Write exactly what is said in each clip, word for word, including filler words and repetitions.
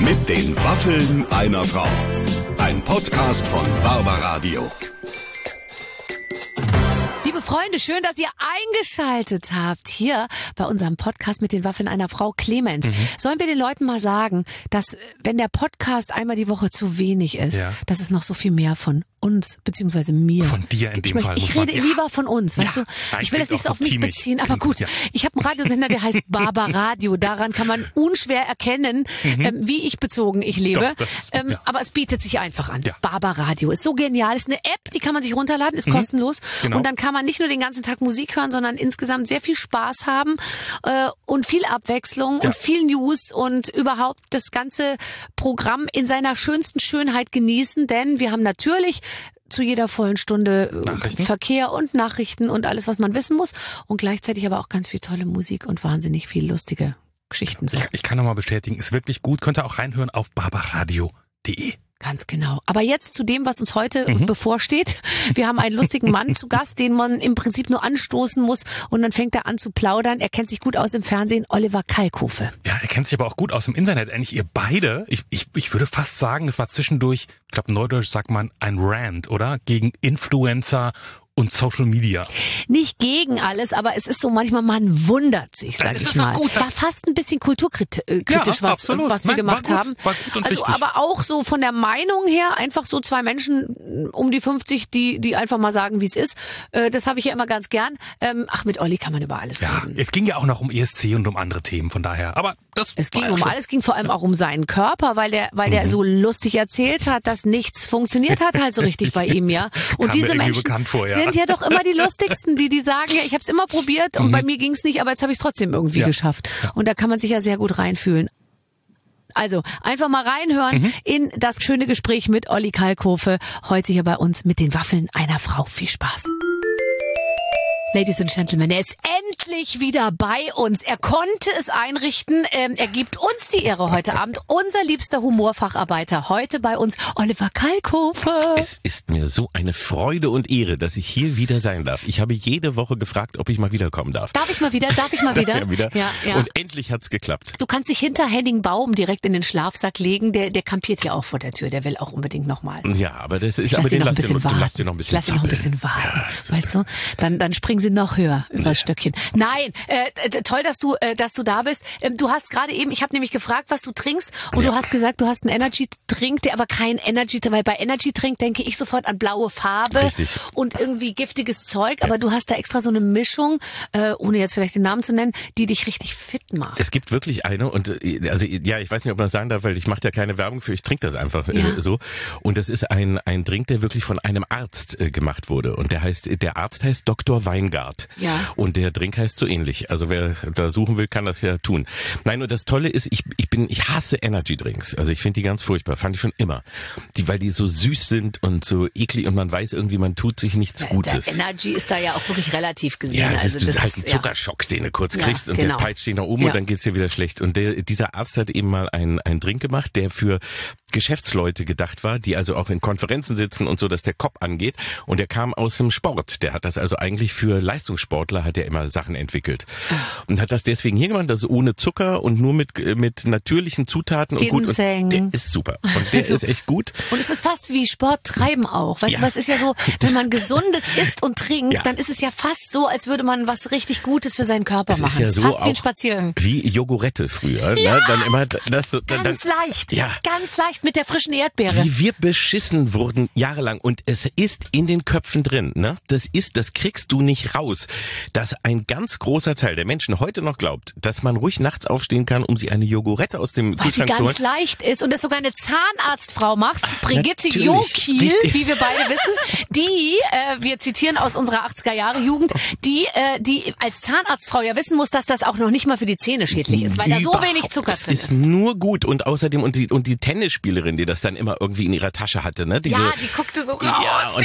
Mit den Waffeln einer Frau. Ein Podcast von Barbaradio. Liebe Freunde, schön, dass ihr eingeschaltet habt hier bei unserem Podcast mit den Waffeln einer Frau. Clemens, mhm. sollen wir den Leuten mal sagen, dass wenn der Podcast einmal die Woche zu wenig ist, ja. dass es noch so viel mehr von uns, beziehungsweise mir. Von dir in dem ich Fall. Ich rede ja. lieber von uns, weißt ja. du? Ich will das nicht so auf mich teamig. beziehen, aber gut. Ja. Ich habe einen Radiosender, der heißt Barbaradio. Daran kann man unschwer erkennen, mhm. ähm, wie ich bezogen ich lebe. Doch, das, ähm, ja. Aber es bietet sich einfach an. Ja. Barbaradio ist so genial. Ist eine App, die kann man sich runterladen, ist mhm. kostenlos. Genau. Und dann kann man nicht nur den ganzen Tag Musik hören, sondern insgesamt sehr viel Spaß haben äh, und viel Abwechslung ja. und viel News und überhaupt das ganze Programm in seiner schönsten Schönheit genießen. Denn wir haben natürlich zu jeder vollen Stunde Verkehr und Nachrichten und alles, was man wissen muss. Und gleichzeitig aber auch ganz viel tolle Musik und wahnsinnig viel lustige Geschichten. Ich, ich kann nochmal bestätigen, ist wirklich gut. Könnt ihr auch reinhören auf barbaradio punkt de. Ganz genau. Aber jetzt zu dem, was uns heute mhm. bevorsteht. Wir haben einen lustigen Mann zu Gast, den man im Prinzip nur anstoßen muss und dann fängt er an zu plaudern. Er kennt sich gut aus im Fernsehen, Oliver Kalkofe. Ja, er kennt sich aber auch gut aus im Internet. Eigentlich ihr beide, ich, ich, ich würde fast sagen, es war zwischendurch, ich glaube neudeutsch sagt man ein Rant, oder? Gegen Influencer und Social Media. Nicht gegen alles, aber es ist so manchmal, man wundert sich, sag ich mal. Gut. War fast ein bisschen kulturkritisch, ja, was, absolut. was wir Nein, gemacht war gut, haben. War gut und also, richtig. aber auch so von der Meinung her, einfach so zwei Menschen um die fünfzig, die, die einfach mal sagen, wie es ist. Das habe ich ja immer ganz gern. Ach, mit Olli kann man über alles ja, reden. Es ging ja auch noch um E S C und um andere Themen, von daher. Aber das es ging ja um schon. alles, es ging vor allem auch um seinen Körper, weil der, weil mhm. der so lustig erzählt hat, dass nichts funktioniert hat halt so richtig bei ihm, ja. Und Kam diese Menschen vor, ja. sind ja doch immer die lustigsten, die die sagen, ja, ich habe es immer probiert und mhm. bei mir ging es nicht, aber jetzt habe ich es trotzdem irgendwie ja. geschafft. Ja. Und da kann man sich ja sehr gut reinfühlen. Also einfach mal reinhören mhm. in das schöne Gespräch mit Olli Kalkofe, heute hier bei uns mit den Waffeln einer Frau. Viel Spaß. Ladies and Gentlemen, er ist endlich wieder bei uns. Er konnte es einrichten. Ähm, er gibt uns die Ehre heute Abend. Unser liebster Humorfacharbeiter heute bei uns, Oliver Kalkofe. Es ist mir so eine Freude und Ehre, dass ich hier wieder sein darf. Ich habe jede Woche gefragt, ob ich mal wiederkommen darf. Darf ich mal wieder? Darf ich mal wieder? ja, wieder. Ja, ja. Und endlich hat's geklappt. Du kannst dich hinter Henning Baum direkt in den Schlafsack legen. Der, der kampiert ja auch vor der Tür. Der will auch unbedingt nochmal. Ja, aber das ist, ich aber lass den noch ein bisschen lass warten. Den, lass den noch ein bisschen ich lass ihn noch ein bisschen warten. Ja, so weißt du? Dann, dann springen sie noch höher über das ja. Stöckchen. Nein, äh, toll, dass du, äh, dass du da bist. Ähm, du hast gerade eben, ich habe nämlich gefragt, was du trinkst, und ja. du hast gesagt, du hast einen Energy-Drink, der aber kein Energy, weil bei Energy-Drink denke ich sofort an blaue Farbe Richtig. und irgendwie giftiges Zeug, ja. aber du hast da extra so eine Mischung, äh, ohne jetzt vielleicht den Namen zu nennen, die dich richtig fit macht. Es gibt wirklich eine und also ja, ich weiß nicht, ob man das sagen darf, weil ich mache da keine Werbung für, ich trinke das einfach ja. äh, so. Und das ist ein ein Drink, der wirklich von einem Arzt äh, gemacht wurde, und der heißt, der Arzt heißt Doktor Weingart. Ja. Und der Drink heißt so ähnlich. Also wer da suchen will, kann das ja tun. Nein, und das Tolle ist, ich ich bin, ich hasse Energy Drinks. Also ich finde die ganz furchtbar. Fand ich schon immer. Die, weil die so süß sind und so eklig und man weiß irgendwie, man tut sich nichts ja, Gutes. Der Energy ist da ja auch wirklich relativ gesehen. Ja, das also ist, das halt ein ist Zuckerschock, ja. den du kurz ja, kriegst und genau. der peitscht dich nach oben ja. und dann geht's dir wieder schlecht. Und der, dieser Arzt hat eben mal einen, einen Drink gemacht, der für Geschäftsleute gedacht war, die also auch in Konferenzen sitzen und so, dass der Kopf angeht. Und der kam aus dem Sport. Der hat das also eigentlich für Leistungssportler, hat er immer Sachen entwickelt. Und hat das deswegen hier gemacht, also ohne Zucker und nur mit mit natürlichen Zutaten und gut. Und der ist super. Und der also, ist echt gut. Und es ist fast wie Sport treiben auch. Weißt ja. du, was ist ja so, wenn man Gesundes isst und trinkt, ja. dann ist es ja fast so, als würde man was richtig Gutes für seinen Körper das machen. Ist ja so fast auch wie ein Spaziergang. Wie Jogurette früher. Ja. Ne? Dann immer das so, dann, ganz dann, leicht. Ja. Ganz leicht mit der frischen Erdbeere. Wie wir beschissen wurden jahrelang, und es ist in den Köpfen drin. Ne? Das ist, das kriegst du nicht raus. Dass ein ganz großer Teil der Menschen heute noch glaubt, dass man ruhig nachts aufstehen kann, um sich eine Jogurette aus dem Weil Kühlschrank zu holen. Weil die ganz leicht ist und das sogar eine Zahnarztfrau macht, Brigitte Natürlich. Jokiel, wie wir beide wissen, die, äh, wir zitieren aus unserer achtziger Jahre Jugend, die, äh, die als Zahnarztfrau ja wissen muss, dass das auch noch nicht mal für die Zähne schädlich ist, weil da so wenig Zucker drin ist. Das ist nur gut, und außerdem, und die, und die Tennisspielerin, die das dann immer irgendwie in ihrer Tasche hatte, ne? Die ja, so, die guckte so raus, ja, und die dann,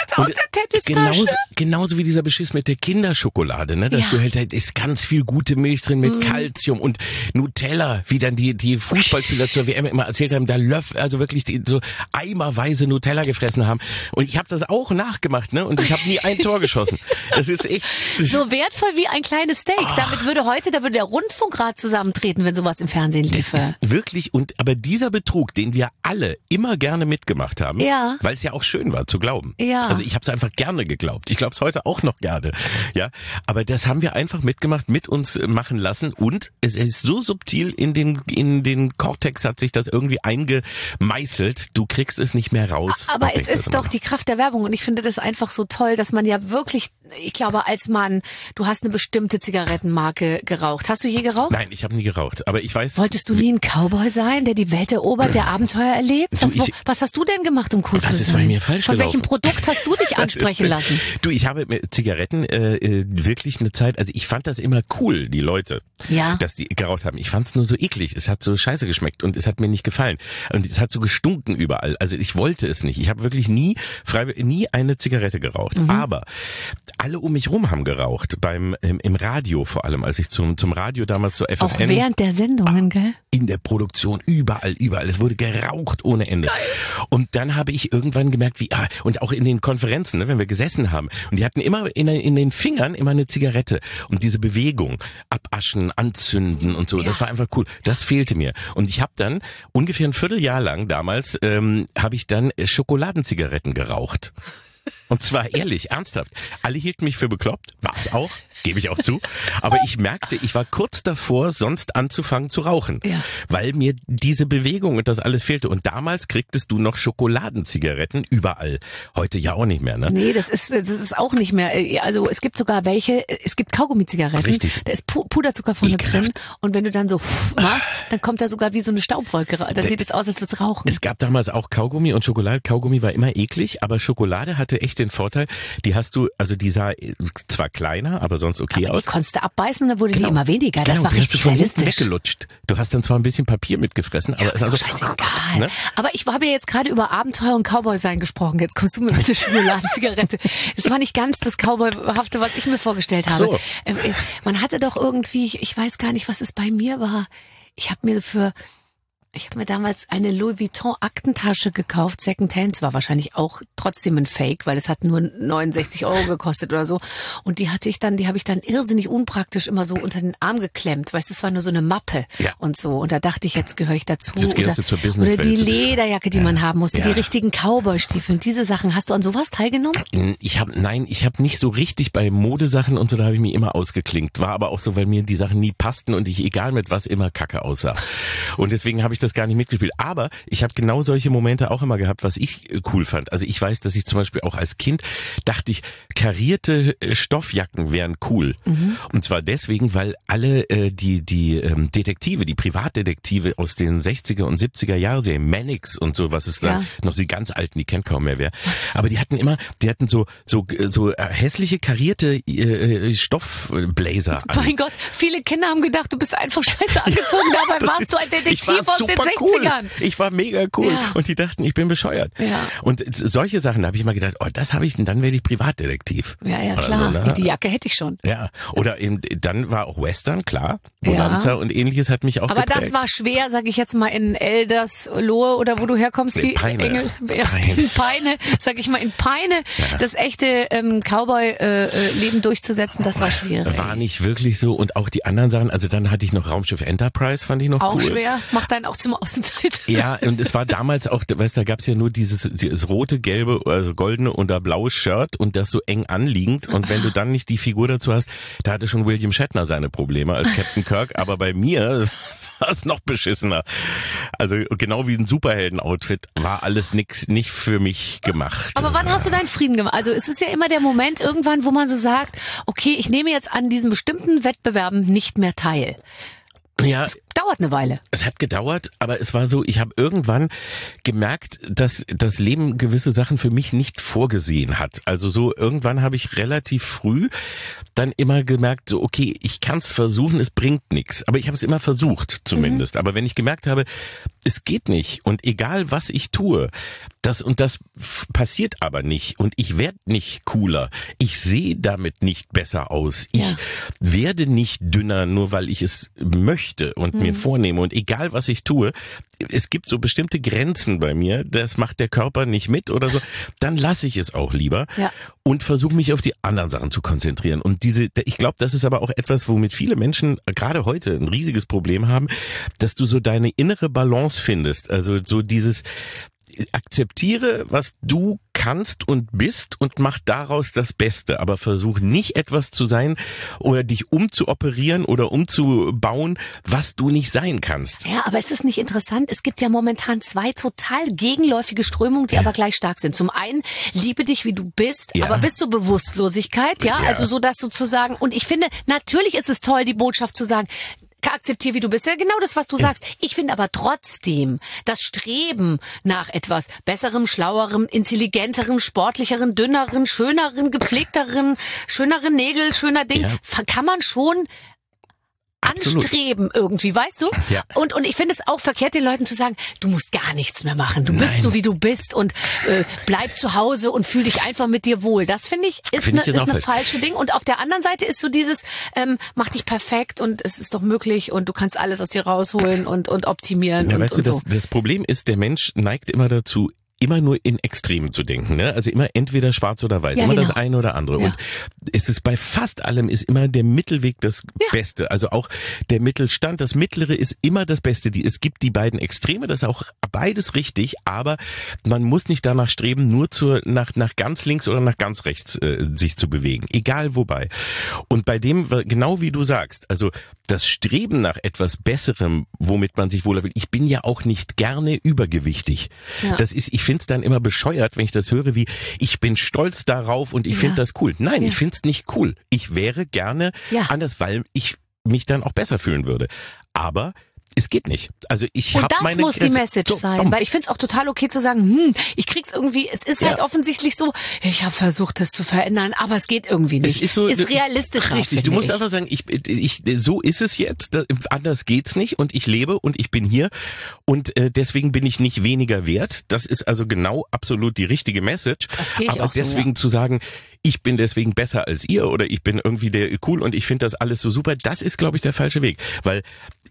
aus der Tennistasche. Genauso, genauso wie dieser Beschiss mit der Kinderschokolade, ne? Dass ja. du halt, halt ist ganz viel gute Milch drin mit Calcium mm. und Nutella, wie dann die die Fußballspieler zur W M immer erzählt haben, da Löffel, also wirklich die, so eimerweise Nutella gefressen haben. Und ich habe das auch nachgemacht, ne? Und ich habe nie ein Tor geschossen. Das ist echt so wertvoll wie ein kleines Steak. Ach. Damit würde heute, da würde der Rundfunkrat zusammentreten, wenn sowas im Fernsehen liefe. Das ist wirklich, und aber dieser Betrug, den wir alle immer gerne mitgemacht haben, ja. weil es ja auch schön war zu glauben. Ja. Also ich habe es einfach gerne geglaubt. Ich glaube es heute auch noch gerne. Ja, aber das haben wir einfach mitgemacht, mit uns machen lassen, und es ist so subtil in den in den Cortex hat sich das irgendwie eingemeißelt. Du kriegst es nicht mehr raus. Aber es ist doch die Kraft der Werbung, und ich finde das einfach so toll, dass man ja wirklich, ich glaube, als Mann, du hast eine bestimmte Zigarettenmarke geraucht. Hast du je geraucht? Nein, ich habe nie geraucht, aber ich weiß. Wolltest du nie ein Cowboy sein, der die Welt erobert, der Abenteuer erlebt? Was, du, ich, was hast du denn gemacht, um cool zu sein? Das ist bei mir falsch Von gelaufen. welchem Produkt hast du dich ansprechen lassen? Du, ich habe mit Zigaretten äh, wirklich eine Zeit, also ich fand das immer cool, die Leute, ja. dass die geraucht haben. Ich fand es nur so eklig. Es hat so scheiße geschmeckt und es hat mir nicht gefallen. Und es hat so gestunken überall. Also ich wollte es nicht. Ich habe wirklich nie freiwillig nie eine Zigarette geraucht. Mhm. Aber alle um mich rum haben geraucht. Beim im, im Radio vor allem, als ich zum zum Radio damals so F F N. Auch während der Sendungen, gell? In der Produktion, überall, überall. Es wurde geraucht ohne Ende. Geil. Und dann habe ich irgendwann gemerkt, wie, ah, und auch in den Konferenzen, ne, wenn wir gesessen haben, und die hatten immer in, in den Fingern immer eine Zigarette. Und diese Bewegung, abaschen, anzünden und so, ja. das war einfach cool. Das fehlte mir. Und ich habe dann ungefähr ein Vierteljahr lang damals, ähm, habe ich dann Schokoladenzigaretten geraucht. Und zwar ehrlich, ernsthaft. Alle hielten mich für bekloppt, war es auch, gebe ich auch zu. Aber ich merkte, ich war kurz davor, sonst anzufangen zu rauchen. Ja. Weil mir diese Bewegung und das alles fehlte. Und damals kriegtest du noch Schokoladenzigaretten überall. Heute ja auch nicht mehr, ne? Nee, das ist, das ist auch nicht mehr. Also es gibt sogar welche, es gibt Kaugummi-Zigaretten. Richtig. Da ist Puderzucker vorne Ekelhaft. drin. Und wenn du dann so machst, dann kommt da sogar wie so eine Staubwolke raus. Dann sieht es aus, als würd's rauchen. Es gab damals auch Kaugummi und Schokolade. Kaugummi war immer eklig, aber Schokolade hatte echt den Vorteil, die hast du, also die sah zwar kleiner, aber sonst okay aber aus. Die konntest du abbeißen und dann wurde genau. die immer weniger. Das genau, war richtig realistisch. Weggelutscht. Du hast dann zwar ein bisschen Papier mitgefressen, aber ja, es ist also, doch scheißegal. Ne? Aber ich habe ja jetzt gerade über Abenteuer und Cowboy-Sein gesprochen. Jetzt kommst du mir mit der Schokoladenzigarette. Das war nicht ganz das Cowboyhafte, was ich mir vorgestellt habe. So. Man hatte doch irgendwie, ich weiß gar nicht, was es bei mir war. Ich habe mir für Ich habe mir damals eine Louis Vuitton Aktentasche gekauft, Secondhand, zwar wahrscheinlich auch trotzdem ein Fake, weil es hat nur neunundsechzig Euro gekostet oder so. Und die hatte ich dann, die habe ich dann irrsinnig unpraktisch immer so unter den Arm geklemmt. Weißt du, es war nur so eine Mappe ja. und so. Und da dachte ich, jetzt gehöre ich dazu. Jetzt oder, du zur Businesswelt. Oder die Lederjacke, die ja. man haben musste, ja. die richtigen Cowboy-Stiefeln, diese Sachen. Hast du an sowas teilgenommen? Ich habe, nein, ich habe nicht so richtig bei Modesachen und so, da habe ich mich immer ausgeklinkt. War aber auch so, weil mir die Sachen nie passten und ich, egal mit was, immer kacke aussah. Und deswegen habe ich das gar nicht mitgespielt. Aber ich habe genau solche Momente auch immer gehabt, was ich cool fand. Also ich weiß, dass ich zum Beispiel auch als Kind dachte ich, karierte Stoffjacken wären cool. Mhm. Und zwar deswegen, weil alle äh, die die ähm, Detektive, die Privatdetektive aus den sechziger und siebziger Jahrserien, Mannix und so, was es da ja. noch die ganz alten, die kennt kaum mehr wer. Aber die hatten immer, die hatten so so so hässliche karierte äh, Stoffblazer. Mein an. Gott, viele Kinder haben gedacht, du bist einfach scheiße angezogen. Dabei warst du ein Detektiv aus den sechzigern. Cool. Ich war mega cool ja. und die dachten, ich bin bescheuert. Ja. Und solche Sachen, da habe ich mal gedacht, oh, das habe ich, dann werde ich Privatdetektiv. Ja, ja, klar. So, ne? Die Jacke hätte ich schon. Ja, oder eben, dann war auch Western, klar. Bonanza ja. und ähnliches hat mich auch Aber geprägt. das war schwer, sag ich jetzt mal, in Elderslohe oder wo du herkommst, wie Peine. Engel, Peine. in Peine, sag ich mal, in Peine, ja. das echte ähm, Cowboy-Leben äh, durchzusetzen, das war schwierig. War nicht wirklich so und auch die anderen Sachen, also dann hatte ich noch Raumschiff Enterprise, fand ich noch auch cool. Auch schwer, macht dann auch zum Außenseiter. Ja, und es war damals auch, weißt du, da gab's ja nur dieses, dieses rote, gelbe, also goldene oder blaue Shirt und das so eng anliegend und wenn du dann nicht die Figur dazu hast, da hatte schon William Shatner seine Probleme als Captain Kirk, aber bei mir war es noch beschissener. Also genau wie ein Superhelden-Outfit war alles nix, nicht für mich gemacht. Aber wann hast du deinen Frieden gemacht? Also es ist ja immer der Moment irgendwann, wo man so sagt, okay, ich nehme jetzt an diesen bestimmten Wettbewerben nicht mehr teil. Ja, dauert eine Weile. Es hat gedauert, aber es war so, ich habe irgendwann gemerkt, dass das Leben gewisse Sachen für mich nicht vorgesehen hat. Also so irgendwann habe ich relativ früh dann immer gemerkt, so okay, ich kann es versuchen, es bringt nichts. Aber ich habe es immer versucht zumindest. Mhm. Aber wenn ich gemerkt habe, es geht nicht und egal was ich tue, das und das f- passiert aber nicht und ich werde nicht cooler, ich sehe damit nicht besser aus, ich ja. werde nicht dünner, nur weil ich es möchte und mhm. mir vornehme und egal was ich tue, es gibt so bestimmte Grenzen bei mir, das macht der Körper nicht mit oder so, dann lasse ich es auch lieber ja. und versuche mich auf die anderen Sachen zu konzentrieren. Und diese, ich glaube, das ist aber auch etwas, womit viele Menschen gerade heute ein riesiges Problem haben, dass du so deine innere Balance findest, also so dieses akzeptiere, was du kannst und bist und mach daraus das Beste, aber versuch nicht etwas zu sein oder dich umzuoperieren oder umzubauen, was du nicht sein kannst. Ja, aber es ist nicht interessant. Es gibt ja momentan zwei total gegenläufige Strömungen, die ja. aber gleich stark sind. Zum einen, liebe dich, wie du bist, ja. aber bis zur Bewusstlosigkeit, ja, ja. also so, dass sozusagen, und ich finde, natürlich ist es toll, die Botschaft zu sagen, akzeptiere, wie du bist. Ja, genau das, was du ja. sagst. Ich finde aber trotzdem das Streben nach etwas Besserem, Schlauerem, Intelligenterem, Sportlicheren, Dünneren, Schöneren, Gepflegteren, schöneren Nägel, schöner Ding, ja. kann man schon Absolut. Anstreben irgendwie, weißt du? Ja. Und und ich finde es auch verkehrt, den Leuten zu sagen, du musst gar nichts mehr machen. Du Nein. bist so, wie du bist und äh, bleib zu Hause und fühl dich einfach mit dir wohl. Das finde ich ist eine ist eine falsche Ding. Und auf der anderen Seite ist so dieses, ähm, mach dich perfekt und es ist doch möglich und du kannst alles aus dir rausholen und und optimieren ja, und, weißt und du, so. Das, das Problem ist, der Mensch neigt immer dazu, immer nur in Extremen zu denken, ne? Also immer entweder schwarz oder weiß, ja, immer genau. das eine oder andere. Ja. Und es ist bei fast allem ist immer der Mittelweg das ja. Beste. Also auch der Mittelstand, das Mittlere ist immer das Beste. Die, es gibt die beiden Extreme, das ist auch beides richtig, aber man muss nicht danach streben, nur zur, nach, nach ganz links oder nach ganz rechts äh, sich zu bewegen. Egal wobei. Und bei dem, genau wie du sagst, also das Streben nach etwas Besserem, womit man sich wohler will. Ich bin ja auch nicht gerne übergewichtig. Ja. Das ist, ich finde es dann immer bescheuert, wenn ich das höre, wie ich bin stolz darauf und ich ja. finde das cool. Nein, ja. ich finde es nicht cool. Ich wäre gerne ja. anders, weil ich mich dann auch besser fühlen würde. Aber es geht nicht. Also ich habe meine Und das muss Grenze. die Message so, sein, dumm. weil ich finde es auch total okay zu sagen, hm, ich krieg's irgendwie, es ist ja. halt offensichtlich so, ich habe versucht, das zu verändern, aber es geht irgendwie nicht. Es ist, so, ist realistischer. Richtig, du musst ich. einfach sagen, ich, ich, so ist es jetzt, anders geht's nicht und ich lebe und ich bin hier und äh, deswegen bin ich nicht weniger wert. Das ist also genau absolut die richtige Message. Das geht aber auch deswegen so, ja. zu sagen, ich bin deswegen besser als ihr oder ich bin irgendwie der cool und ich finde das alles so super, das ist, glaube ich, der falsche Weg, weil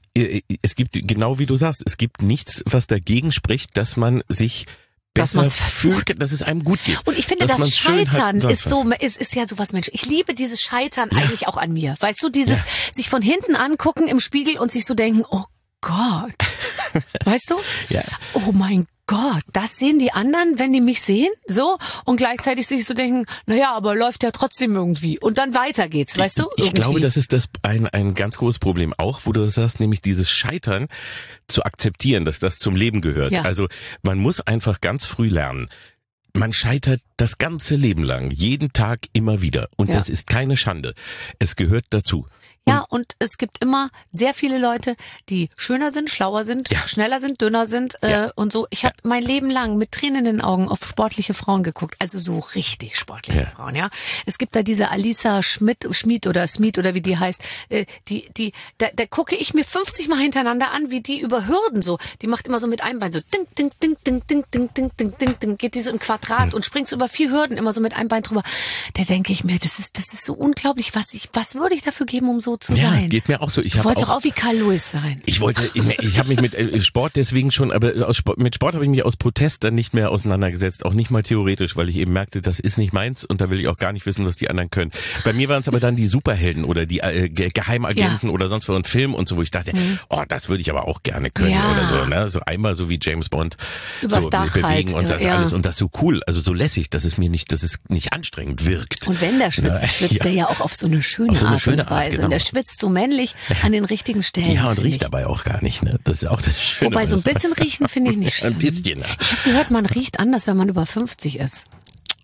es gibt, genau wie du sagst, es gibt nichts, was dagegen spricht, dass man sich besser fühlt, dass es einem gut geht. Und ich finde, das Scheitern ist so, ist, ist ja sowas, Mensch, ich liebe dieses Scheitern ja. eigentlich auch an mir. Weißt du, dieses ja. sich von hinten angucken im Spiegel und sich so denken, oh Gott. Weißt du? Ja. Oh mein Gott, das sehen die anderen, wenn die mich sehen, so, und gleichzeitig sich so denken, naja, aber läuft ja trotzdem irgendwie. Und dann weiter geht's, weißt du? Ich, ich glaube, das ist das ein, ein ganz großes Problem auch, wo du das sagst, nämlich dieses Scheitern zu akzeptieren, dass das zum Leben gehört. Ja. Also man muss einfach ganz früh lernen. Man scheitert das ganze Leben lang, jeden Tag immer wieder. Und ja. das ist keine Schande. Es gehört dazu. Ja, und es gibt immer sehr viele Leute, die schöner sind, schlauer sind, ja. schneller sind, dünner sind äh, ja. und so. Ich habe ja. mein Leben lang mit Tränen in den Augen auf sportliche Frauen geguckt, also so richtig sportliche ja. Frauen, ja. Es gibt da diese Alisa Schmidt, Schmid oder Smith oder wie die heißt, äh, die, die, da, da gucke ich mir fünfzig Mal hintereinander an, wie die über Hürden so, die macht immer so mit einem Bein so ding, ding, ding, ding, ding, ding, ding, ding, ding, ding, geht die so im Quadrat mhm. und springt so über vier Hürden immer so mit einem Bein drüber. Da denke ich mir, das ist, das ist so unglaublich, was ich, was würde ich dafür geben, um so zu ja, sein? Geht mir auch so. Ich du wolltest auch, doch auch wie Carl Lewis sein. Ich wollte, ich, ich habe mich mit Sport deswegen schon, aber aus Sport, mit Sport habe ich mich aus Protest dann nicht mehr auseinandergesetzt, auch nicht mal theoretisch, weil ich eben merkte, das ist nicht meins und da will ich auch gar nicht wissen, was die anderen können. Bei mir waren es aber dann die Superhelden oder die äh, Geheimagenten ja. oder sonst was und Film und so, wo ich dachte, mhm. oh, das würde ich aber auch gerne können ja. oder so, ne? So einmal so wie James Bond Übers so Dach bewegen halt. und das ja. alles und das so cool, also so lässig, dass es mir nicht, dass es nicht anstrengend wirkt. Und wenn der schwitzt, schwitzt ja. der ja auch auf so eine schöne, so eine Art schöne und Weise. Genau. Und der schwitzt so männlich an den richtigen Stellen. Ja, und riecht ich. dabei auch gar nicht, ne? Das ist auch das Schöne. Wobei so ein bisschen riechen finde ich nicht schlimm. Ein bisschen. Ja. Ich habe gehört, man riecht anders, wenn man über fünfzig ist.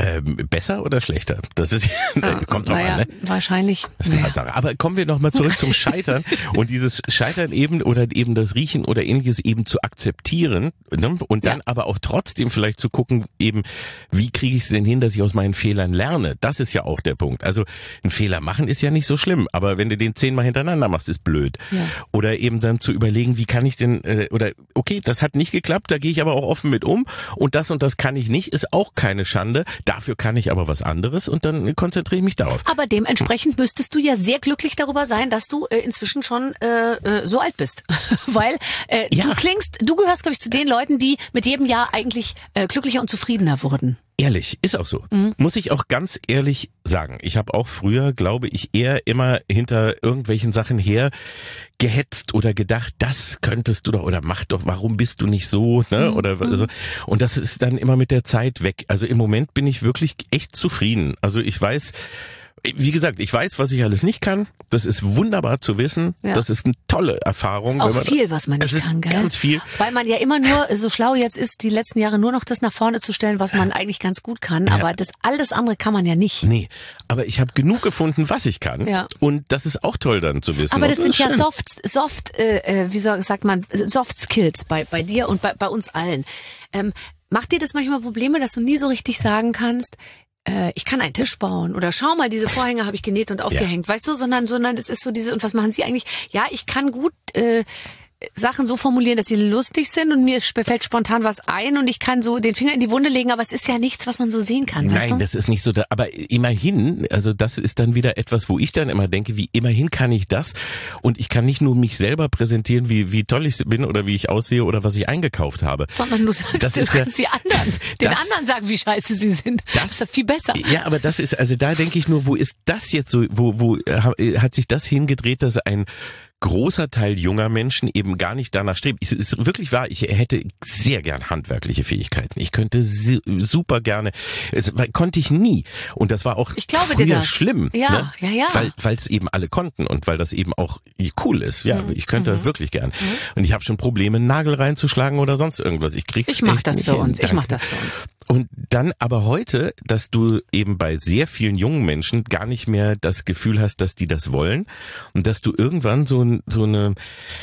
Ähm, besser oder schlechter? Das ist äh, kommt drauf naja, an, ne? Wahrscheinlich. Das ist eine naja. Sache. Aber kommen wir nochmal zurück zum Scheitern und dieses Scheitern eben oder eben das Riechen oder ähnliches eben zu akzeptieren, ne? Und dann ja. aber auch trotzdem vielleicht zu gucken, eben wie kriege ich es denn hin, dass ich aus meinen Fehlern lerne? Das ist ja auch der Punkt. Also ein Fehler machen ist ja nicht so schlimm, aber wenn du den zehnmal hintereinander machst, ist blöd. Ja. Oder eben dann zu überlegen, wie kann ich denn äh, oder okay, das hat nicht geklappt, da gehe ich aber auch offen mit um und das und das kann ich nicht, ist auch keine Schande. Dafür kann ich aber was anderes und dann konzentriere ich mich darauf. Aber dementsprechend müsstest du ja sehr glücklich darüber sein, dass du äh, inzwischen schon äh, äh, so alt bist. Weil äh, ja. du klingst, du gehörst, glaube ich, zu den Leuten, die mit jedem Jahr eigentlich äh, glücklicher und zufriedener wurden. Ehrlich, ist auch so. Mhm. Muss ich auch ganz ehrlich sagen. Ich habe auch früher, glaube ich, eher immer hinter irgendwelchen Sachen her gehetzt oder gedacht, das könntest du doch oder mach doch, warum bist du nicht so, ne? Mhm. Oder so. Und das ist dann immer mit der Zeit weg. Also im Moment bin ich wirklich echt zufrieden. Also ich weiß, wie gesagt, ich weiß, was ich alles nicht kann. Das ist wunderbar zu wissen. Ja. Das ist eine tolle Erfahrung. Das ist auch wenn man, viel, was man nicht es kann, ist gell? Ganz viel. Weil man ja immer nur so schlau jetzt ist, die letzten Jahre nur noch das nach vorne zu stellen, was man eigentlich ganz gut kann. Ja. Aber das alles andere kann man ja nicht. Nee, aber ich habe genug gefunden, was ich kann. Ja. Und das ist auch toll dann zu wissen. Aber das, das sind ja schön. Soft, Soft, äh, wie soll, sagt man, Soft Skills bei bei dir und bei bei uns allen. Ähm, macht dir das manchmal Probleme, dass du nie so richtig sagen kannst, äh, ich kann einen Tisch bauen oder schau mal, diese Vorhänge habe ich genäht und aufgehängt, ja. Weißt du, sondern sondern es ist so diese, und was machen sie eigentlich? Ja, ich kann gut äh, Sachen so formulieren, dass sie lustig sind und mir fällt spontan was ein und ich kann so den Finger in die Wunde legen, aber es ist ja nichts, was man so sehen kann. Nein, weißt du? Das ist nicht so, da, aber immerhin, also das ist dann wieder etwas, wo ich dann immer denke, wie immerhin kann ich das und ich kann nicht nur mich selber präsentieren, wie wie toll ich bin oder wie ich aussehe oder was ich eingekauft habe. Sondern du sagst, das du ist kannst ja, die anderen, den das, anderen sagen, wie scheiße sie sind. Das, das ist ja viel besser. Ja, aber das ist, also da denke ich nur, wo ist das jetzt so, wo wo hat sich das hingedreht, dass ein großer Teil junger Menschen eben gar nicht danach strebt. Es ist wirklich wahr, ich hätte sehr gern handwerkliche Fähigkeiten. Ich könnte super gerne, es konnte ich nie. Und das war auch ich glaube früher dir das. schlimm. Ja, ne? ja, ja. Weil weil es eben alle konnten und weil das eben auch cool ist. Ja, mhm. ich könnte mhm. das wirklich gern. Mhm. Und ich habe schon Probleme, einen Nagel reinzuschlagen oder sonst irgendwas. Ich krieg Ich mach das für uns. Ich mach das für uns. Und dann aber heute, dass du eben bei sehr vielen jungen Menschen gar nicht mehr das Gefühl hast, dass die das wollen und dass du irgendwann so, so eine,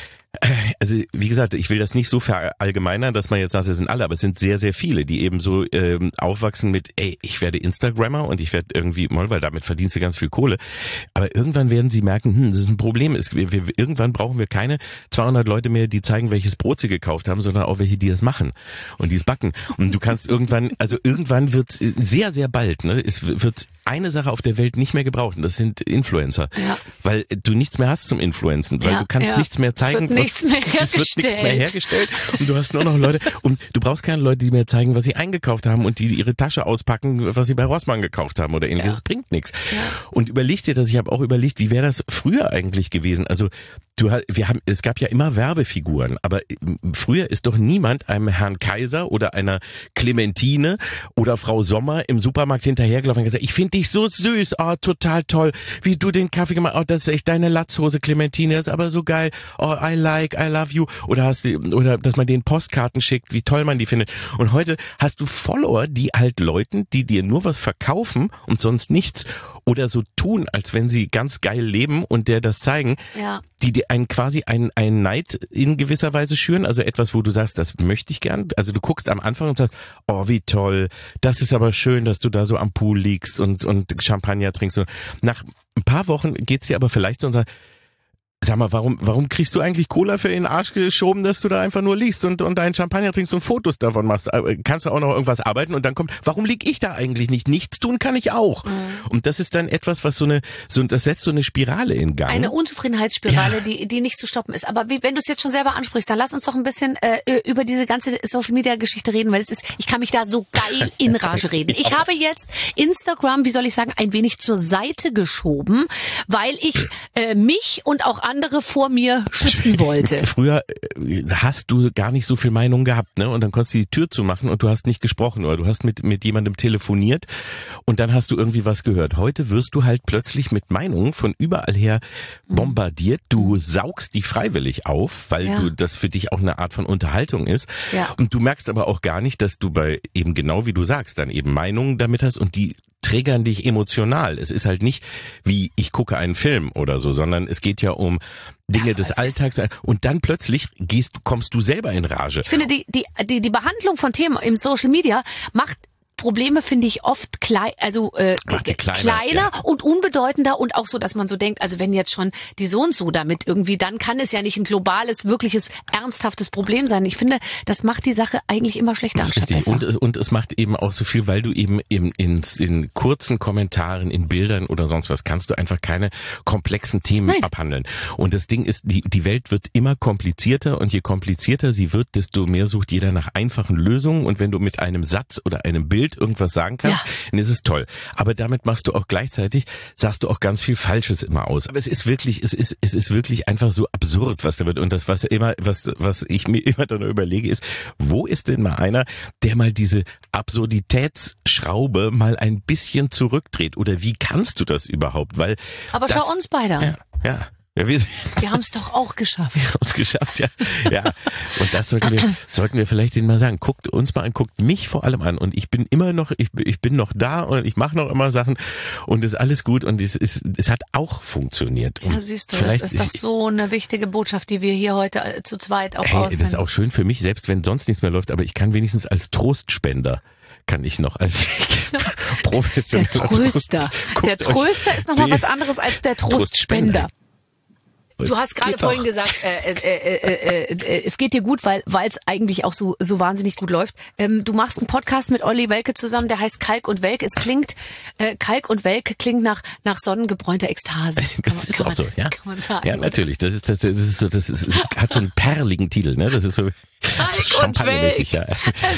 also wie gesagt, ich will das nicht so verallgemeinern, dass man jetzt sagt, das sind alle, aber es sind sehr, sehr viele, die eben so ähm, aufwachsen mit, ey, ich werde Instagrammer und ich werde irgendwie, mal, weil damit verdienst du ganz viel Kohle, aber irgendwann werden sie merken, hm, das ist ein Problem, es, wir, wir, irgendwann brauchen wir keine zweihundert Leute mehr, die zeigen, welches Brot sie gekauft haben, sondern auch welche, die es machen und die es backen und du kannst irgendwann, also irgendwann wird sehr, sehr bald, ne, es wird eine Sache auf der Welt nicht mehr gebraucht und das sind Influencer, ja. weil du nichts mehr hast zum Influenzen, weil ja, du kannst ja. nichts mehr zeigen, was, nichts mehr es wird nichts mehr hergestellt und du hast nur noch Leute und du brauchst keine Leute, die mehr zeigen, was sie eingekauft haben und die ihre Tasche auspacken, was sie bei Rossmann gekauft haben oder ähnliches. Das ja. bringt nichts. Ja. Und überleg dir das, ich habe auch überlegt, wie wäre das früher eigentlich gewesen? Also du wir haben es gab ja immer Werbefiguren, aber früher ist doch niemand einem Herrn Kaiser oder einer Clementine oder Frau Sommer im Supermarkt hinterhergelaufen und gesagt, ich finde dich so süß, oh, total toll, wie du den Kaffee gemacht hast, oh, das ist echt deine Latzhose, Clementine, das ist aber so geil, oh, I like, I love you, oder hast du, oder dass man denen Postkarten schickt, wie toll man die findet. Und heute hast du Follower, die halt Leuten, die dir nur was verkaufen und sonst nichts oder so tun, als wenn sie ganz geil leben und der das zeigen, ja. die dir einen quasi einen, einen Neid in gewisser Weise schüren, also etwas, wo du sagst, das möchte ich gern. Also du guckst am Anfang und sagst, oh, wie toll, das ist aber schön, dass du da so am Pool liegst und, und Champagner trinkst. Nach ein paar Wochen geht's dir aber vielleicht so und sagst, sag mal, warum, warum kriegst du eigentlich Cola für den Arsch geschoben, dass du da einfach nur liegst und, und deinen Champagner trinkst und Fotos davon machst? Kannst du auch noch irgendwas arbeiten? Und dann kommt, warum lieg ich da eigentlich nicht? Nichts tun kann ich auch. Mhm. Und das ist dann etwas, was so eine, so, das setzt so eine Spirale in Gang. Eine Unzufriedenheitsspirale, ja. die, die nicht zu stoppen ist. Aber wie, wenn du es jetzt schon selber ansprichst, dann lass uns doch ein bisschen äh, über diese ganze Social Media Geschichte reden, weil es ist, ich kann mich da so geil in Rage reden. Ich habe jetzt Instagram, wie soll ich sagen, ein wenig zur Seite geschoben, weil ich äh, mich und auch andere vor mir schützen wollte. Früher hast du gar nicht so viel Meinung gehabt, ne? Und dann konntest du die Tür zumachen und du hast nicht gesprochen oder du hast mit mit jemandem telefoniert und dann hast du irgendwie was gehört. Heute wirst du halt plötzlich mit Meinungen von überall her bombardiert. Du saugst die freiwillig auf, weil ja. du das für dich auch eine Art von Unterhaltung ist. Ja. Und du merkst aber auch gar nicht, dass du bei eben genau wie du sagst, dann eben Meinungen damit hast und die triggern dich emotional. Es ist halt nicht wie ich gucke einen Film oder so, sondern es geht ja um Dinge ja, des Alltags und dann plötzlich gehst, kommst du selber in Rage. Ich finde, die, die, die, die Behandlung von Themen im Social Media macht Probleme, finde ich, oft klein, also äh, kleiner, kleiner ja. und unbedeutender und auch so, dass man so denkt, also wenn jetzt schon die so und so damit irgendwie, dann kann es ja nicht ein globales, wirkliches, ernsthaftes Problem sein. Ich finde, das macht die Sache eigentlich immer schlechter anstatt besser. Und, und es macht eben auch so viel, weil du eben in, in, in kurzen Kommentaren, in Bildern oder sonst was, kannst du einfach keine komplexen Themen Nein. abhandeln. Und das Ding ist, die, die Welt wird immer komplizierter und je komplizierter sie wird, desto mehr sucht jeder nach einfachen Lösungen und wenn du mit einem Satz oder einem Bild irgendwas sagen kannst, ja. dann ist es toll. Aber damit machst du auch gleichzeitig, sagst du auch ganz viel Falsches immer aus. Aber es ist wirklich, es ist, es ist wirklich einfach so absurd, was da wird. Und das, was immer, was, was ich mir immer dann überlege, ist, wo ist denn mal einer, der mal diese Absurditätsschraube mal ein bisschen zurückdreht? Oder wie kannst du das überhaupt? Weil Aber das, schau uns beide an. Ja, ja. Ja, wir wir haben es doch auch geschafft. Wir haben es geschafft, ja. ja. Und das sollten wir, sollten wir vielleicht denen mal sagen. Guckt uns mal an, guckt mich vor allem an. Und ich bin immer noch, ich, ich bin noch da und ich mache noch immer Sachen und es ist alles gut und es ist, es hat auch funktioniert. Ja, siehst du, das ist doch so eine wichtige Botschaft, die wir hier heute zu zweit auch hey, aussenden. Das ist auch schön für mich, selbst wenn sonst nichts mehr läuft, aber ich kann wenigstens als Trostspender kann ich noch als professionell. Der Tröster. Der Tröster ist nochmal was anderes als der Trostspender. Du hast gerade vorhin gesagt, äh, äh, äh, äh, äh, es geht dir gut, weil weil es eigentlich auch so so wahnsinnig gut läuft. Ähm, du machst einen Podcast mit Olli Welke zusammen, der heißt Kalk und Welk. Es klingt äh, Kalk und Welke klingt nach nach sonnengebräunter Ekstase. Kann das man, ist auch man, so, ja. Kann man sagen, ja, natürlich. Das ist das, das ist so, das ist, hat so einen perligen Titel, ne? Das ist so Champagnermäßig, ja.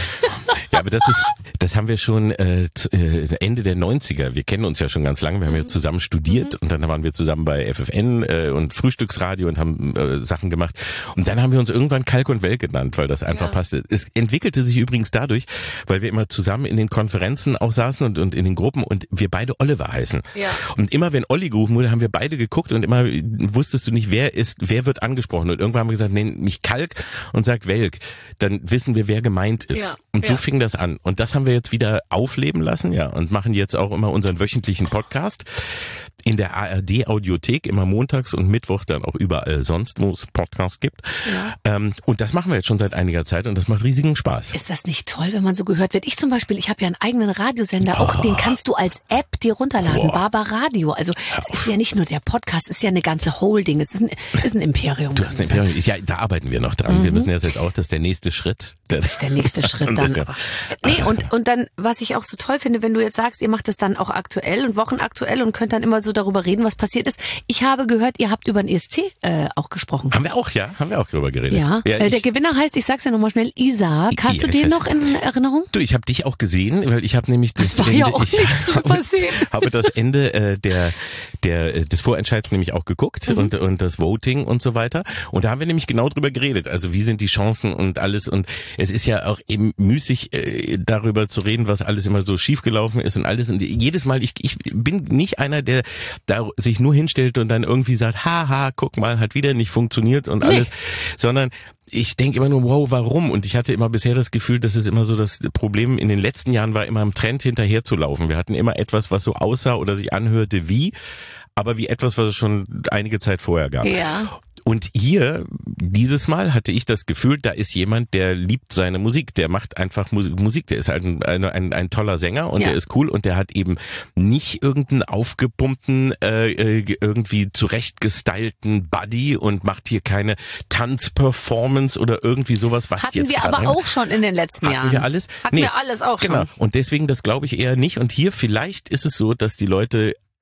Ja, aber das ist, das haben wir schon äh, Ende der neunziger. Wir kennen uns ja schon ganz lange. Wir haben ja zusammen studiert mhm. und dann waren wir zusammen bei F F N äh, und Frühstücksradio und haben äh, Sachen gemacht. Und dann haben wir uns irgendwann Kalk und Welk genannt, weil das einfach ja. passte. Es entwickelte sich übrigens dadurch, weil wir immer zusammen in den Konferenzen auch saßen und, und in den Gruppen und wir beide Oliver heißen. Ja. Und immer wenn Olli gerufen wurde, haben wir beide geguckt und immer wusstest du nicht, wer ist, wer wird angesprochen. Und irgendwann haben wir gesagt, nenn mich Kalk und sag Welk. Dann wissen wir, wer gemeint ist. Ja. Und so ja. fing das an. Und das haben wir jetzt wieder aufleben lassen, ja, und machen jetzt auch immer unseren wöchentlichen Podcast in der A R D-Audiothek, immer montags und Mittwoch dann auch überall sonst, wo es Podcasts gibt. Ja. Ähm, und das machen wir jetzt schon seit einiger Zeit und das macht riesigen Spaß. Ist das nicht toll, wenn man so gehört wird? Ich zum Beispiel, ich habe ja einen eigenen Radiosender, oh. auch den kannst du als App dir runterladen, oh. Barbaradio. Also es ist ja nicht nur der Podcast, es ist ja eine ganze Holding, es ist ein, ist ein Imperium. Du hast ein Imperium. Ja, da arbeiten wir noch dran. Mhm. Wir müssen jetzt auch, das ist der nächste Schritt. Das ist der nächste Schritt dann. Ja. Nee, und, und dann, was ich auch so toll finde, wenn du jetzt sagst, ihr macht das dann auch aktuell und wochenaktuell und könnt dann immer so darüber reden, was passiert ist. Ich habe gehört, ihr habt über den E S C äh, auch gesprochen. Haben wir auch, ja. Haben wir auch darüber geredet. Ja, ja äh, der Gewinner heißt, ich sag's ja nochmal schnell, Isaac. Hast ja, du den noch in Erinnerung? Du, ich habe dich auch gesehen, weil ich habe nämlich das, das war Ende, ja auch ich nicht zu übersehen. Habe, habe das Ende äh, der der des Vorentscheids nämlich auch geguckt mhm. und und das Voting und so weiter. Und da haben wir nämlich genau drüber geredet. Also wie sind die Chancen und alles. Und es ist ja auch eben müßig äh, darüber zu reden, was alles immer so schiefgelaufen ist und alles. Und jedes Mal, ich ich bin nicht einer, der da sich nur hinstellt und dann irgendwie sagt, haha, guck mal, hat wieder nicht funktioniert und alles, nee. sondern ich denke immer nur, wow, warum? Und ich hatte immer bisher das Gefühl, dass es immer so das Problem in den letzten Jahren war, immer im Trend hinterher zu laufen. Wir hatten immer etwas, was so aussah oder sich anhörte wie, aber wie etwas, was es schon einige Zeit vorher gab. Ja. Und hier, dieses Mal hatte ich das Gefühl, da ist jemand, der liebt seine Musik, der macht einfach Musik, der ist halt ein, ein, ein toller Sänger und ja. der ist cool und der hat eben nicht irgendeinen aufgepumpten, äh, irgendwie zurechtgestylten Buddy und macht hier keine Tanzperformance oder irgendwie sowas, was hatten jetzt wir aber rein. Auch schon in den letzten hatten Jahren. Hatten wir alles? Hatten nee, wir alles auch genau. schon. Und deswegen, das glaube ich eher nicht. Und hier vielleicht ist es so, dass die Leute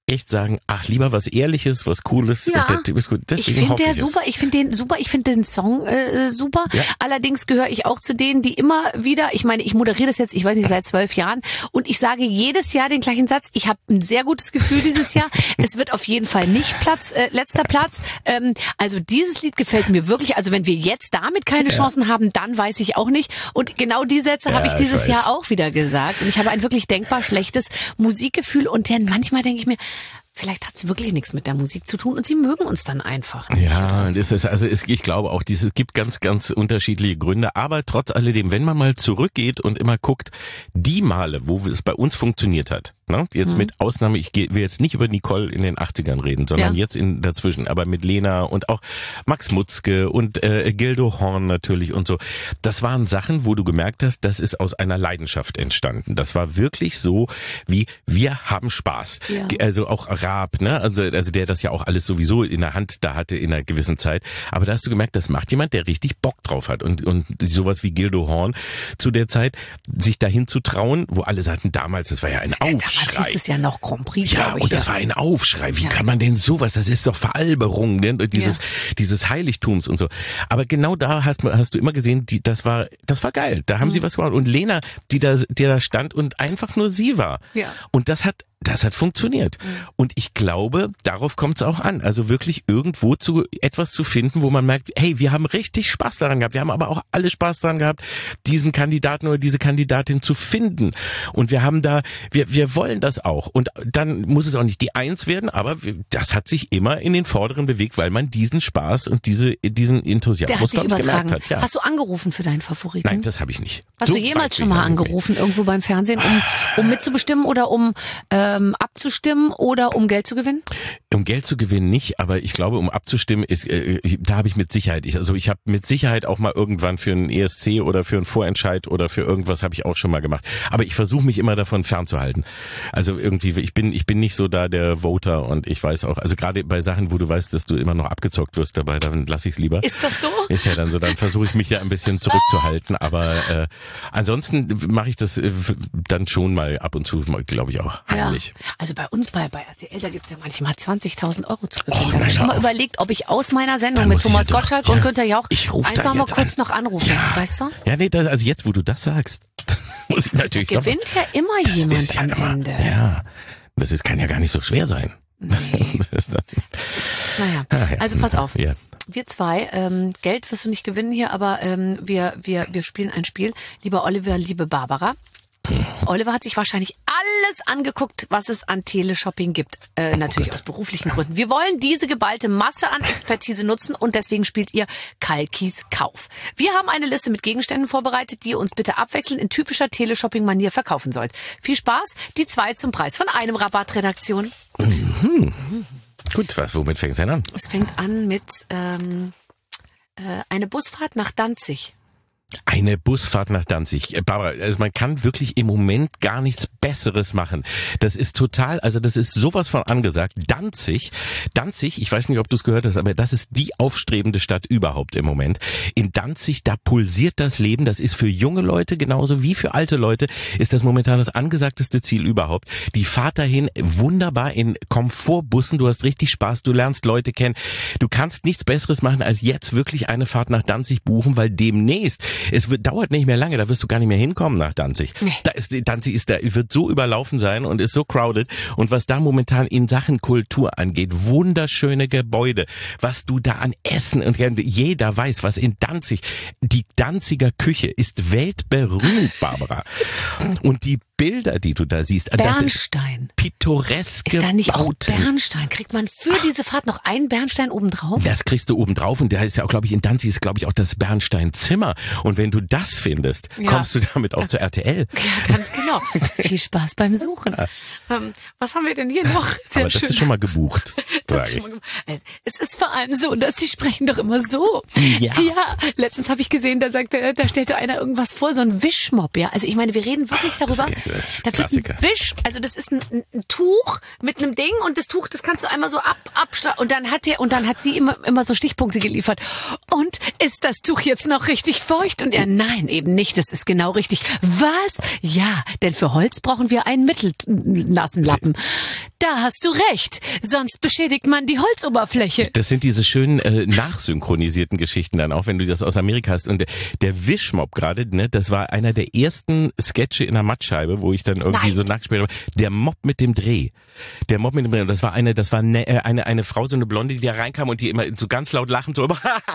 echt sagen, ach, lieber was Ehrliches, was Cooles. Ja. Der Typ ist gut. Ich finde der super, ich finde den super, ich finde den Song äh, super. Ja. Allerdings gehöre ich auch zu denen, die immer wieder, ich meine, ich moderiere das jetzt, ich weiß nicht, seit zwölf Jahren und ich sage jedes Jahr den gleichen Satz. Ich habe ein sehr gutes Gefühl dieses Jahr. Es wird auf jeden Fall nicht Platz, äh, letzter Platz. Ähm, also dieses Lied gefällt mir wirklich. Also wenn wir jetzt damit keine ja. Chancen haben, dann weiß ich auch nicht. Und genau die Sätze ja, habe ich dieses ich Jahr auch wieder gesagt. Und ich habe ein wirklich denkbar schlechtes Musikgefühl und dann manchmal denke ich mir, vielleicht hat es wirklich nichts mit der Musik zu tun und sie mögen uns dann einfach nicht. Ja, das ist, also es, ich glaube auch, es gibt ganz, ganz unterschiedliche Gründe, aber trotz alledem, wenn man mal zurückgeht und immer guckt, die Male, wo es bei uns funktioniert hat, ne? Jetzt mhm. mit Ausnahme, ich will jetzt nicht über Nicole in den achtzigern reden, sondern ja. jetzt in dazwischen, aber mit Lena und auch Max Mutzke und äh, Gildo Horn natürlich und so. Das waren Sachen, wo du gemerkt hast, das ist aus einer Leidenschaft entstanden. Das war wirklich so, wie wir haben Spaß. Ja. Also auch Raab, ne? Also, also der das ja auch alles sowieso in der Hand da hatte in einer gewissen Zeit. Aber da hast du gemerkt, das macht jemand, der richtig Bock drauf hat. Und, und sowas wie Gildo Horn zu der Zeit, sich dahin zu trauen, wo alle sagten, damals, das war ja ein Aufschrei. Damals hieß es ja noch Grand Prix, ja, ich, und das ja. war ein Aufschrei. Wie ja. kann man denn sowas? Das ist doch Veralberung, ne? Dieses, ja. dieses Heiligtums und so. Aber genau da hast, hast du immer gesehen, die, das war, das war geil. Da haben mhm. sie was gemacht. Und Lena, die da, die da stand und einfach nur sie war. Ja. Und das hat Das hat funktioniert. Mhm. Und ich glaube, darauf kommt es auch an. Also wirklich irgendwo zu etwas zu finden, wo man merkt, hey, wir haben richtig Spaß daran gehabt. Wir haben aber auch alle Spaß daran gehabt, diesen Kandidaten oder diese Kandidatin zu finden. Und wir haben da, wir, wir wollen das auch. Und dann muss es auch nicht die Eins werden, aber wir, das hat sich immer in den Vorderen bewegt, weil man diesen Spaß und diese, diesen Enthusiasmus Der hat sich übertragen. Hat. Ja. Hast du angerufen für deinen Favoriten? Nein, das habe ich nicht. Hast so du jemals schon mal angerufen, irgendwo beim Fernsehen, um, um mitzubestimmen oder um äh, Ähm, abzustimmen oder um Geld zu gewinnen? Um Geld zu gewinnen nicht, aber ich glaube, um abzustimmen ist, äh, da habe ich mit Sicherheit, ich, also ich habe mit Sicherheit auch mal irgendwann für einen E S C oder für einen Vorentscheid oder für irgendwas habe ich auch schon mal gemacht. Aber ich versuche mich immer davon fernzuhalten. Also irgendwie, ich bin, ich bin nicht so da der Voter und ich weiß auch, also gerade bei Sachen, wo du weißt, dass du immer noch abgezockt wirst dabei, dann lasse ich es lieber. Ist das so? Ist ja dann so, dann versuche ich mich ja ein bisschen zurückzuhalten, aber äh, ansonsten mache ich das äh, dann schon mal ab und zu, glaube ich auch heimlich. Ja. Also bei uns bei, bei R T L, da gibt's ja manchmal zwanzigtausend Euro zu gewinnen. Oh, da habe ich schon mal auf. überlegt, ob ich aus meiner Sendung dann mit Thomas Gottschalk ja, und Günther Jauch einfach mal kurz an. noch anrufen, ja. weißt du? Ja, nee, das, also jetzt, wo du das sagst, muss ich natürlich da gewinnt ja immer jemand ja am immer, Ende. Ja, das ist, kann ja gar nicht so schwer sein. Nee. naja, ah, ja. also pass auf. Ja. Wir zwei, ähm, Geld wirst du nicht gewinnen hier, aber ähm, wir, wir, wir spielen ein Spiel. Lieber Oliver, liebe Barbara. Oliver hat sich wahrscheinlich alles angeguckt, was es an Teleshopping gibt. Äh, natürlich aus beruflichen Gründen. Wir wollen diese geballte Masse an Expertise nutzen und deswegen spielt ihr Kalkis Kauf. Wir haben eine Liste mit Gegenständen vorbereitet, die ihr uns bitte abwechselnd in typischer Teleshopping-Manier verkaufen sollt. Viel Spaß, die zwei zum Preis von einem Rabattredaktion. Mhm. Gut, was, womit fängt es denn an? Es fängt an mit ähm, äh, eine Busfahrt nach Danzig. Eine Busfahrt nach Danzig. Barbara, also man kann wirklich im Moment gar nichts Besseres machen. Das ist total, also das ist sowas von angesagt. Danzig, Danzig, ich weiß nicht, ob du es gehört hast, aber das ist die aufstrebende Stadt überhaupt im Moment. In Danzig, da pulsiert das Leben. Das ist für junge Leute genauso wie für alte Leute, ist das momentan das angesagteste Ziel überhaupt. Die Fahrt dahin wunderbar in Komfortbussen. Du hast richtig Spaß, du lernst Leute kennen. Du kannst nichts Besseres machen, als jetzt wirklich eine Fahrt nach Danzig buchen, weil demnächst es wird, dauert nicht mehr lange, da wirst du gar nicht mehr hinkommen nach Danzig. Nee. Da ist, Danzig ist, da wird so überlaufen sein und ist so crowded. Und was da momentan in Sachen Kultur angeht, wunderschöne Gebäude, was du da an Essen und jeder weiß, was in Danzig, die Danziger Küche ist weltberühmt, Barbara. Und die Bilder, die du da siehst, Bernstein. Das ist pittoreske Ist da nicht auch Bauten. Bernstein? Kriegt man für Ach. diese Fahrt noch einen Bernstein obendrauf? Das kriegst du obendrauf und da ist ja auch, glaube ich, in Danzig ist, glaube ich, auch das Bernsteinzimmer. Und wenn du das findest, ja. kommst du damit auch ja. zur R T L. Ja, ganz genau. Viel Spaß beim Suchen. Ja. Ähm, was haben wir denn hier noch? Sehr Aber das schön. ist schon mal gebucht. Das ist schon mal ge- es ist vor allem so, dass die sprechen doch immer so. Ja. Ja. Letztens habe ich gesehen, da sagte, da stellte einer irgendwas vor, so ein Wischmopp, ja. Also ich meine, wir reden wirklich Ach, darüber. Das ist da wird ein Wisch, also das ist ein, ein, ein Tuch mit einem Ding und das Tuch, das kannst du einmal so ab, abschlagen und dann hat der und dann hat sie immer immer so Stichpunkte geliefert. Und ist das Tuch jetzt noch richtig feucht? Und er, nein, eben nicht, das ist genau richtig. Was? Ja, denn für Holz brauchen wir einen mittelnassen Lappen. da hast du recht. Sonst beschädigt man die Holzoberfläche. Das sind diese schönen äh, nachsynchronisierten Geschichten dann auch, wenn du das aus Amerika hast. Und der, der Wischmopp gerade, ne, das war einer der ersten Sketche in der Mattscheibe, wo ich dann irgendwie Nein. so nachgespielt habe. Der Mob mit dem Dreh. Der Mob mit dem Dreh. Und das war eine, das war eine, eine, eine Frau, so eine Blonde, die da reinkam und die immer so ganz laut lachend so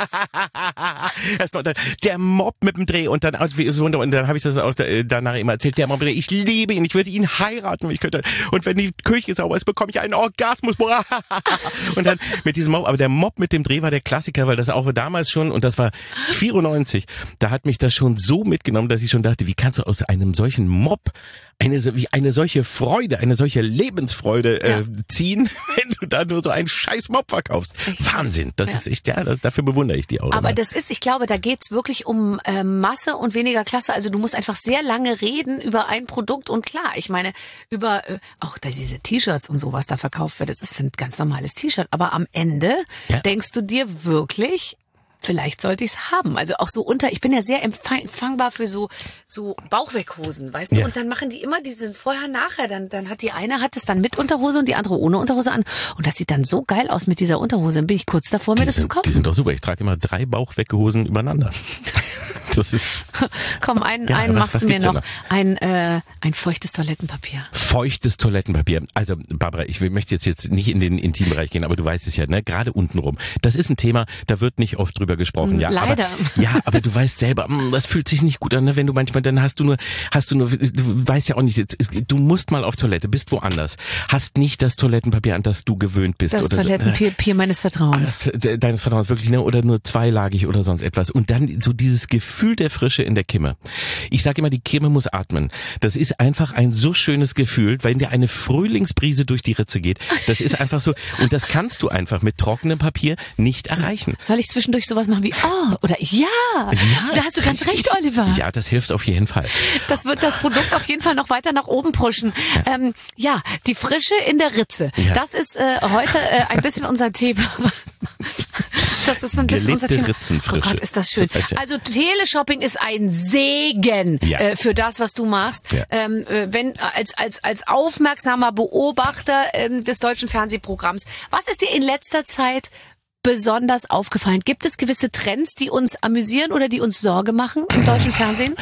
erstmal der Mob mit dem Dreh und dann und dann habe ich das auch danach immer erzählt, der Mob mit dem Dreh, ich liebe ihn, ich würde ihn heiraten, ich könnte, und wenn die Küche sauber ist, bekomme ich einen Orgasmus. Und dann mit diesem Mob, aber der Mob mit dem Dreh war der Klassiker, weil das auch damals schon, und das war vierundneunzig, da hat mich das schon so mitgenommen, dass ich schon dachte, wie kannst du aus einem solchen Mob eine, wie eine solche Freude, eine solche Lebensfreude äh, ja. ziehen, wenn du da nur so einen scheiß Mob verkaufst. Echt? Wahnsinn, das ja. ist echt, ja, das, dafür bewundere ich die auch. Aber immer. das ist, ich glaube, da geht's wirklich um äh, Masse und weniger Klasse. Also du musst einfach sehr lange reden über ein Produkt und klar, ich meine, über äh, auch da diese T-Shirts und so, was da verkauft wird, das ist ein ganz normales T-Shirt. Aber am Ende ja. denkst du dir wirklich, vielleicht sollte ich's haben. Also auch so unter, ich bin ja sehr empfangbar für so so Bauchweghosen, weißt du? Ja. Und dann machen die immer diesen vorher nachher, dann dann hat die eine hat es dann mit Unterhose und die andere ohne Unterhose an und das sieht dann so geil aus mit dieser Unterhose. Dann bin ich kurz davor, mir die das sind, zu kaufen. Die sind doch super. Ich trage immer drei Bauchweghosen übereinander. Das ist Komm, einen, ja, einen was, machst was du mir noch. noch. Ein, äh, ein feuchtes Toilettenpapier. Feuchtes Toilettenpapier. Also, Barbara, ich möchte jetzt, jetzt nicht in den Intimbereich gehen, aber du weißt es ja, ne? Gerade untenrum. Das ist ein Thema, da wird nicht oft drüber gesprochen. Ja, leider. Aber, ja, aber du weißt selber, das fühlt sich nicht gut an, ne? Wenn du manchmal, dann hast du nur, hast du nur, du weißt ja auch nicht, du musst mal auf Toilette, bist woanders, hast nicht das Toilettenpapier, an das du gewöhnt bist. Das oder Toilettenpapier so, äh, meines Vertrauens. Deines Vertrauens, wirklich, ne? Oder nur zweilagig oder sonst etwas. Und dann so dieses Gefühl der Frische in der Kimme. Ich sage immer, die Kimme muss atmen. Das ist einfach ein so schönes Gefühl, wenn dir eine Frühlingsbrise durch die Ritze geht. Das ist einfach so. Und das kannst du einfach mit trockenem Papier nicht erreichen. Soll ich zwischendurch sowas machen wie, oh, oder ja, ja, da hast du ganz recht, Oliver. Ja, das hilft auf jeden Fall. Das wird das Produkt auf jeden Fall noch weiter nach oben pushen. Ja, ähm, ja die Frische in der Ritze. Ja. Das ist äh, heute äh, ein bisschen unser Thema. Das ist ein bisschen unser Thema. Oh Gott, ist das schön. Also Teleshopping ist ein Segen ja. äh, für das, was du machst. Ja. Ähm, wenn als als als aufmerksamer Beobachter ähm, des deutschen Fernsehprogramms. Was ist dir in letzter Zeit besonders aufgefallen? Gibt es gewisse Trends, die uns amüsieren oder die uns Sorge machen im deutschen Fernsehen?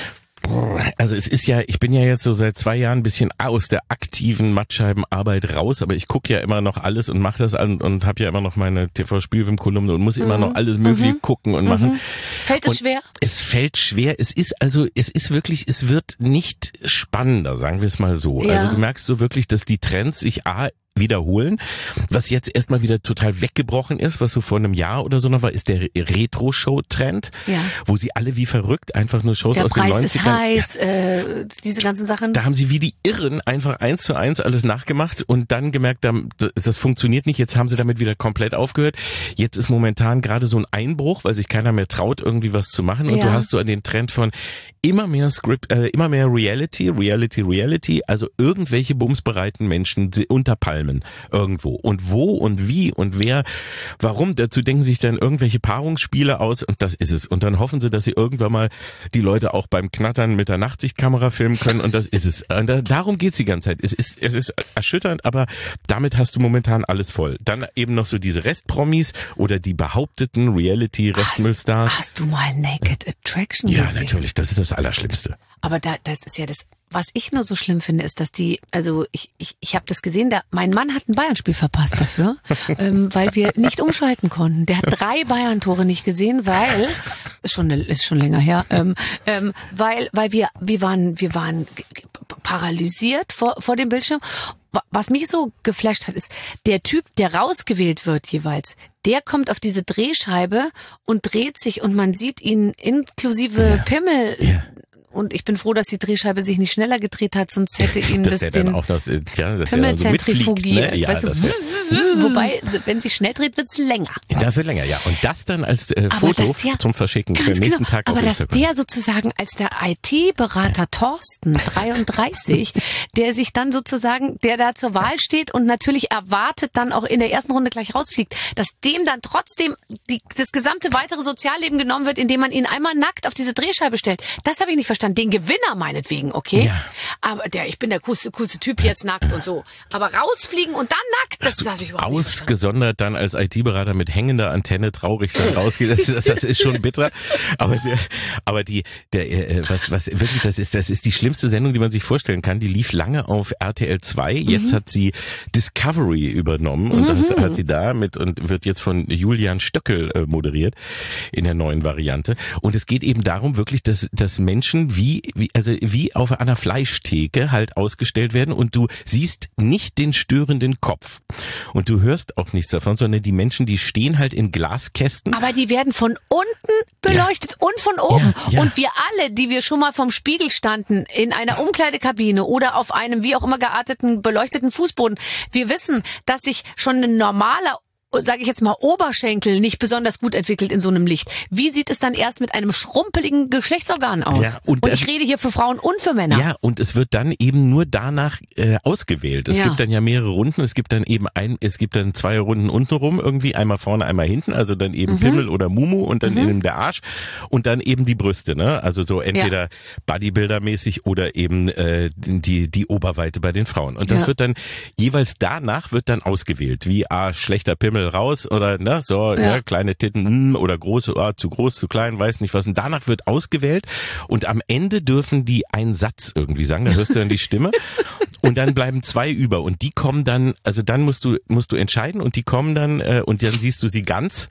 Also es ist ja, ich bin ja jetzt so seit zwei Jahren ein bisschen aus der aktiven Mattscheibenarbeit raus, aber ich gucke ja immer noch alles und mache das an und habe ja immer noch meine T V-Spielfilm-Kolumne und muss mhm. immer noch alles Mögliche mhm. gucken und mhm. machen. Fällt es und schwer? Es fällt schwer. Es ist also, es ist wirklich, es wird nicht spannender, sagen wir es mal so. Ja. Also du merkst so wirklich, dass die Trends sich A wiederholen. Was jetzt erstmal wieder total weggebrochen ist, was so vor einem Jahr oder so noch war, ist der Retro-Show-Trend, ja. wo sie alle wie verrückt einfach nur Shows der aus Preis den neunzigern... Der Preis ist heiß, ja. äh, diese ganzen Sachen. Da haben sie wie die Irren einfach eins zu eins alles nachgemacht und dann gemerkt, das funktioniert nicht. Jetzt haben sie damit wieder komplett aufgehört. Jetzt ist momentan gerade so ein Einbruch, weil sich keiner mehr traut, irgendwie was zu machen. Und ja. du hast so den Trend von immer mehr Script, äh, immer mehr Reality, Reality, Reality, also irgendwelche bumsbereiten Menschen unter Palmen irgendwo. Und wo und wie und wer, warum, dazu denken sich dann irgendwelche Paarungsspiele aus und das ist es. Und dann hoffen sie, dass sie irgendwann mal die Leute auch beim Knattern mit der Nachtsichtkamera filmen können und das ist es. Und da, darum geht's die ganze Zeit. Es ist, es ist erschütternd, aber damit hast du momentan alles voll. Dann eben noch so diese Restpromis oder die behaupteten Reality-Restmüllstars. Hast, hast du mal Naked Attraction ja, gesehen? Ja, natürlich. Das ist das Allerschlimmste. Aber da, das ist ja das, was ich nur so schlimm finde, ist, dass die, also ich ich, ich habe das gesehen, da mein Mann hat ein Bayern-Spiel verpasst dafür, ähm, weil wir nicht umschalten konnten. Der hat drei Bayern-Tore nicht gesehen, weil ist schon ist schon länger her, ähm, ähm, weil weil wir wir waren wir waren paralysiert vor vor dem Bildschirm. Was mich so geflasht hat, ist der Typ, der rausgewählt wird jeweils. Der kommt auf diese Drehscheibe und dreht sich und man sieht ihn inklusive ja. Pimmel. Ja. Und ich bin froh, dass die Drehscheibe sich nicht schneller gedreht hat, sonst hätte ihn das, das den auch das, ja, das Pimmel zentrifugiert. Ne? Ja, weißt du, wär, wobei, wenn sie schnell dreht, wird's länger. Das wird länger, ja. Und das dann als äh, Foto der, zum Verschicken für den nächsten genau, Tag aber auf dass Instagram. der sozusagen als der I T-Berater Thorsten, dreiunddreißig, der sich dann sozusagen, der da zur Wahl steht und natürlich erwartet dann auch in der ersten Runde gleich rausfliegt, dass dem dann trotzdem die, das gesamte weitere Sozialleben genommen wird, indem man ihn einmal nackt auf diese Drehscheibe stellt. Das habe ich nicht verstanden. dann den Gewinner meinetwegen, okay? Ja. Aber der, ich bin der coolste, coolste Typ jetzt nackt und so. Aber rausfliegen und dann nackt, das lasse ich überhaupt nicht. Ausgesondert dann als I T-Berater mit hängender Antenne traurig dann rausgeht, das, das, das ist schon bitter. Aber der, aber die, der, äh, was, was wirklich, das ist, das ist die schlimmste Sendung, die man sich vorstellen kann. Die lief lange auf R T L zwei. Jetzt mhm. hat sie Discovery übernommen und mhm. das hat sie da mit und wird jetzt von Julian Stöckel äh, moderiert in der neuen Variante. Und es geht eben darum, wirklich, dass, dass Menschen wie, wie, also wie auf einer Fleischtheke halt ausgestellt werden und du siehst nicht den störenden Kopf. Und du hörst auch nichts davon, sondern die Menschen, die stehen halt in Glaskästen. Aber die werden von unten beleuchtet ja. und von oben. Ja, ja. Und wir alle, die wir schon mal vom Spiegel standen, in einer Umkleidekabine oder auf einem wie auch immer gearteten, beleuchteten Fußboden, wir wissen, dass sich schon ein normaler, sage ich jetzt mal, Oberschenkel nicht besonders gut entwickelt in so einem Licht. Wie sieht es dann erst mit einem schrumpeligen Geschlechtsorgan aus? Ja, und, und ich rede hier für Frauen und für Männer. Ja, und es wird dann eben nur danach äh, ausgewählt. Es ja. gibt dann ja mehrere Runden. Es gibt dann eben ein, es gibt dann zwei Runden untenrum irgendwie, einmal vorne, einmal hinten. Also dann eben mhm. Pimmel oder Mumu und dann mhm. eben der Arsch und dann eben die Brüste. Ne? Also so entweder ja. Bodybuilder-mäßig oder eben äh, die die Oberweite bei den Frauen. Und das ja. wird dann jeweils danach wird dann ausgewählt, wie ah, schlechter Pimmel raus oder ne so ja. Ja, kleine Titten mh, oder große, oh, zu groß, zu klein, weiß nicht was. Und danach wird ausgewählt und am Ende dürfen die einen Satz irgendwie sagen, da hörst du dann die Stimme und dann bleiben zwei über und die kommen dann, also dann musst du musst du entscheiden und die kommen dann äh, und dann siehst du sie ganz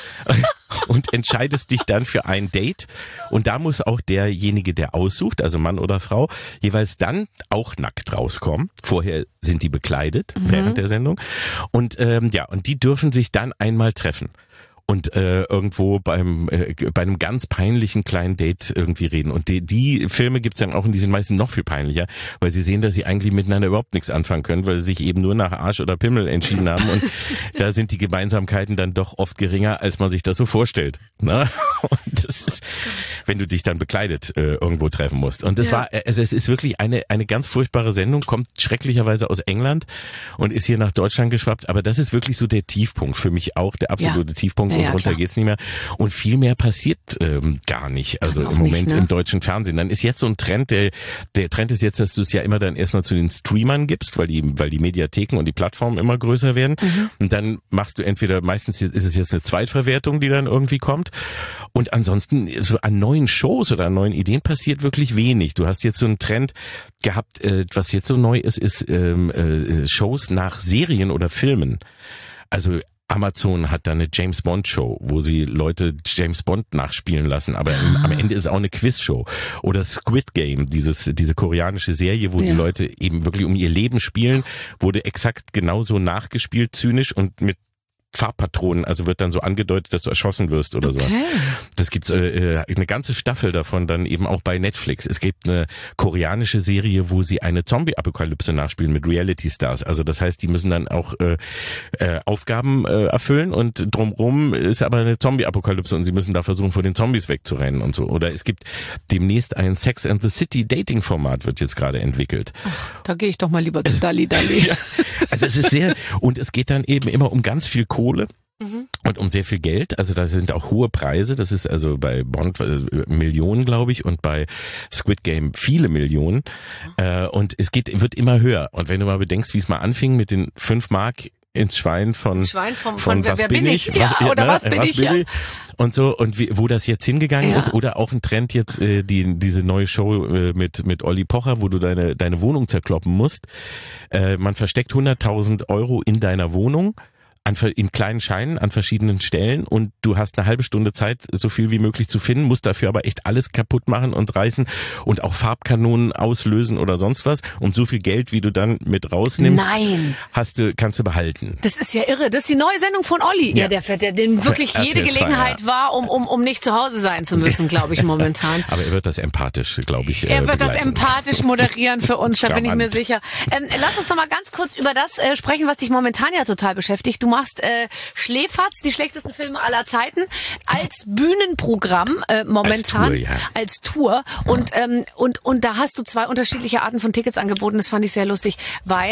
und entscheidest dich dann für ein Date und da muss auch derjenige, der aussucht, also Mann oder Frau, jeweils dann auch nackt rauskommen. Vorher sind die bekleidet mhm. während der Sendung und ähm, ja und die dürfen sich dann einmal treffen und äh, irgendwo beim äh, bei einem ganz peinlichen kleinen Date irgendwie reden. Und die, die Filme gibt's dann auch und die sind meistens noch viel peinlicher, weil sie sehen, dass sie eigentlich miteinander überhaupt nichts anfangen können, weil sie sich eben nur nach Arsch oder Pimmel entschieden haben und da sind die Gemeinsamkeiten dann doch oft geringer, als man sich das so vorstellt. Ne? Und das ist, wenn du dich dann bekleidet äh, irgendwo treffen musst. Und das ja. war, also es ist wirklich eine eine ganz furchtbare Sendung, kommt schrecklicherweise aus England und ist hier nach Deutschland geschwappt, aber das ist wirklich so der Tiefpunkt für mich auch, der absolute ja. Tiefpunkt. Ja, und runter klar. geht's nicht mehr. Und viel mehr passiert ähm, gar nicht. Also im Moment nicht, ne? Im deutschen Fernsehen. Dann ist jetzt so ein Trend, der der Trend ist jetzt, dass du es ja immer dann erstmal zu den Streamern gibst, weil die weil die Mediatheken und die Plattformen immer größer werden. Mhm. Und dann machst du entweder, meistens ist es jetzt eine Zweitverwertung, die dann irgendwie kommt. Und ansonsten so an neuen Shows oder an neuen Ideen passiert wirklich wenig. Du hast jetzt so einen Trend gehabt, äh, was jetzt so neu ist, ist ähm, äh, Shows nach Serien oder Filmen. Also Amazon hat da eine James Bond Show, wo sie Leute James Bond nachspielen lassen, aber im, am Ende ist es auch eine Quizshow. Oder Squid Game, dieses diese koreanische Serie, wo ja. die Leute eben wirklich um ihr Leben spielen, wurde exakt genauso nachgespielt, zynisch und mit Farbpatronen, also wird dann so angedeutet, dass du erschossen wirst oder okay. so. Das gibt's äh, eine ganze Staffel davon dann eben auch bei Netflix. Es gibt eine koreanische Serie, wo sie eine Zombie-Apokalypse nachspielen mit Reality-Stars. Also das heißt, die müssen dann auch äh, äh, Aufgaben äh, erfüllen und drumrum ist aber eine Zombie-Apokalypse und sie müssen da versuchen, vor den Zombies wegzurennen und so. Oder es gibt demnächst ein Sex and the City Dating-Format, wird jetzt gerade entwickelt. Ach, da gehe ich doch mal lieber zu Dalli Dalli. Ja, also es ist sehr, und es geht dann eben immer um ganz viel Kohle. Mhm. Und um sehr viel Geld, also da sind auch hohe Preise, das ist also bei Bond äh, Millionen, glaube ich, und bei Squid Game viele Millionen mhm. äh, und es geht wird immer höher und wenn du mal bedenkst, wie es mal anfing mit den fünf Mark ins Schwein von Schwein vom, von, von wer, wer bin ich, was, ja, oder ne, was bin was ich, bin ja. ich und so und wie, wo das jetzt hingegangen ja. ist oder auch ein Trend jetzt äh, die diese neue Show äh, mit mit Olli Pocher, wo du deine deine Wohnung zerkloppen musst, äh, man versteckt hunderttausend Euro in deiner Wohnung an, in kleinen Scheinen an verschiedenen Stellen und du hast eine halbe Stunde Zeit, so viel wie möglich zu finden, musst dafür aber echt alles kaputt machen und reißen und auch Farbkanonen auslösen oder sonst was und so viel Geld, wie du dann mit rausnimmst, Nein. hast du, kannst du behalten. Das ist ja irre. Das ist die neue Sendung von Olli. Ja, ja der fährt, der dem wirklich jede Gelegenheit ja. war, um, um, um nicht zu Hause sein zu müssen, glaube ich, momentan. Aber er wird das empathisch, glaube ich. Er äh, wird begleiten. Das empathisch moderieren für uns, da bin ich mir sicher. Ähm, lass uns doch mal ganz kurz über das äh, sprechen, was dich momentan ja total beschäftigt. Du machst äh, Schläferz, die schlechtesten Filme aller Zeiten, als Bühnenprogramm äh, momentan, als Tour, ja. als Tour. Und, ähm, und, und da hast du zwei unterschiedliche Arten von Tickets angeboten. Das fand ich sehr lustig, weil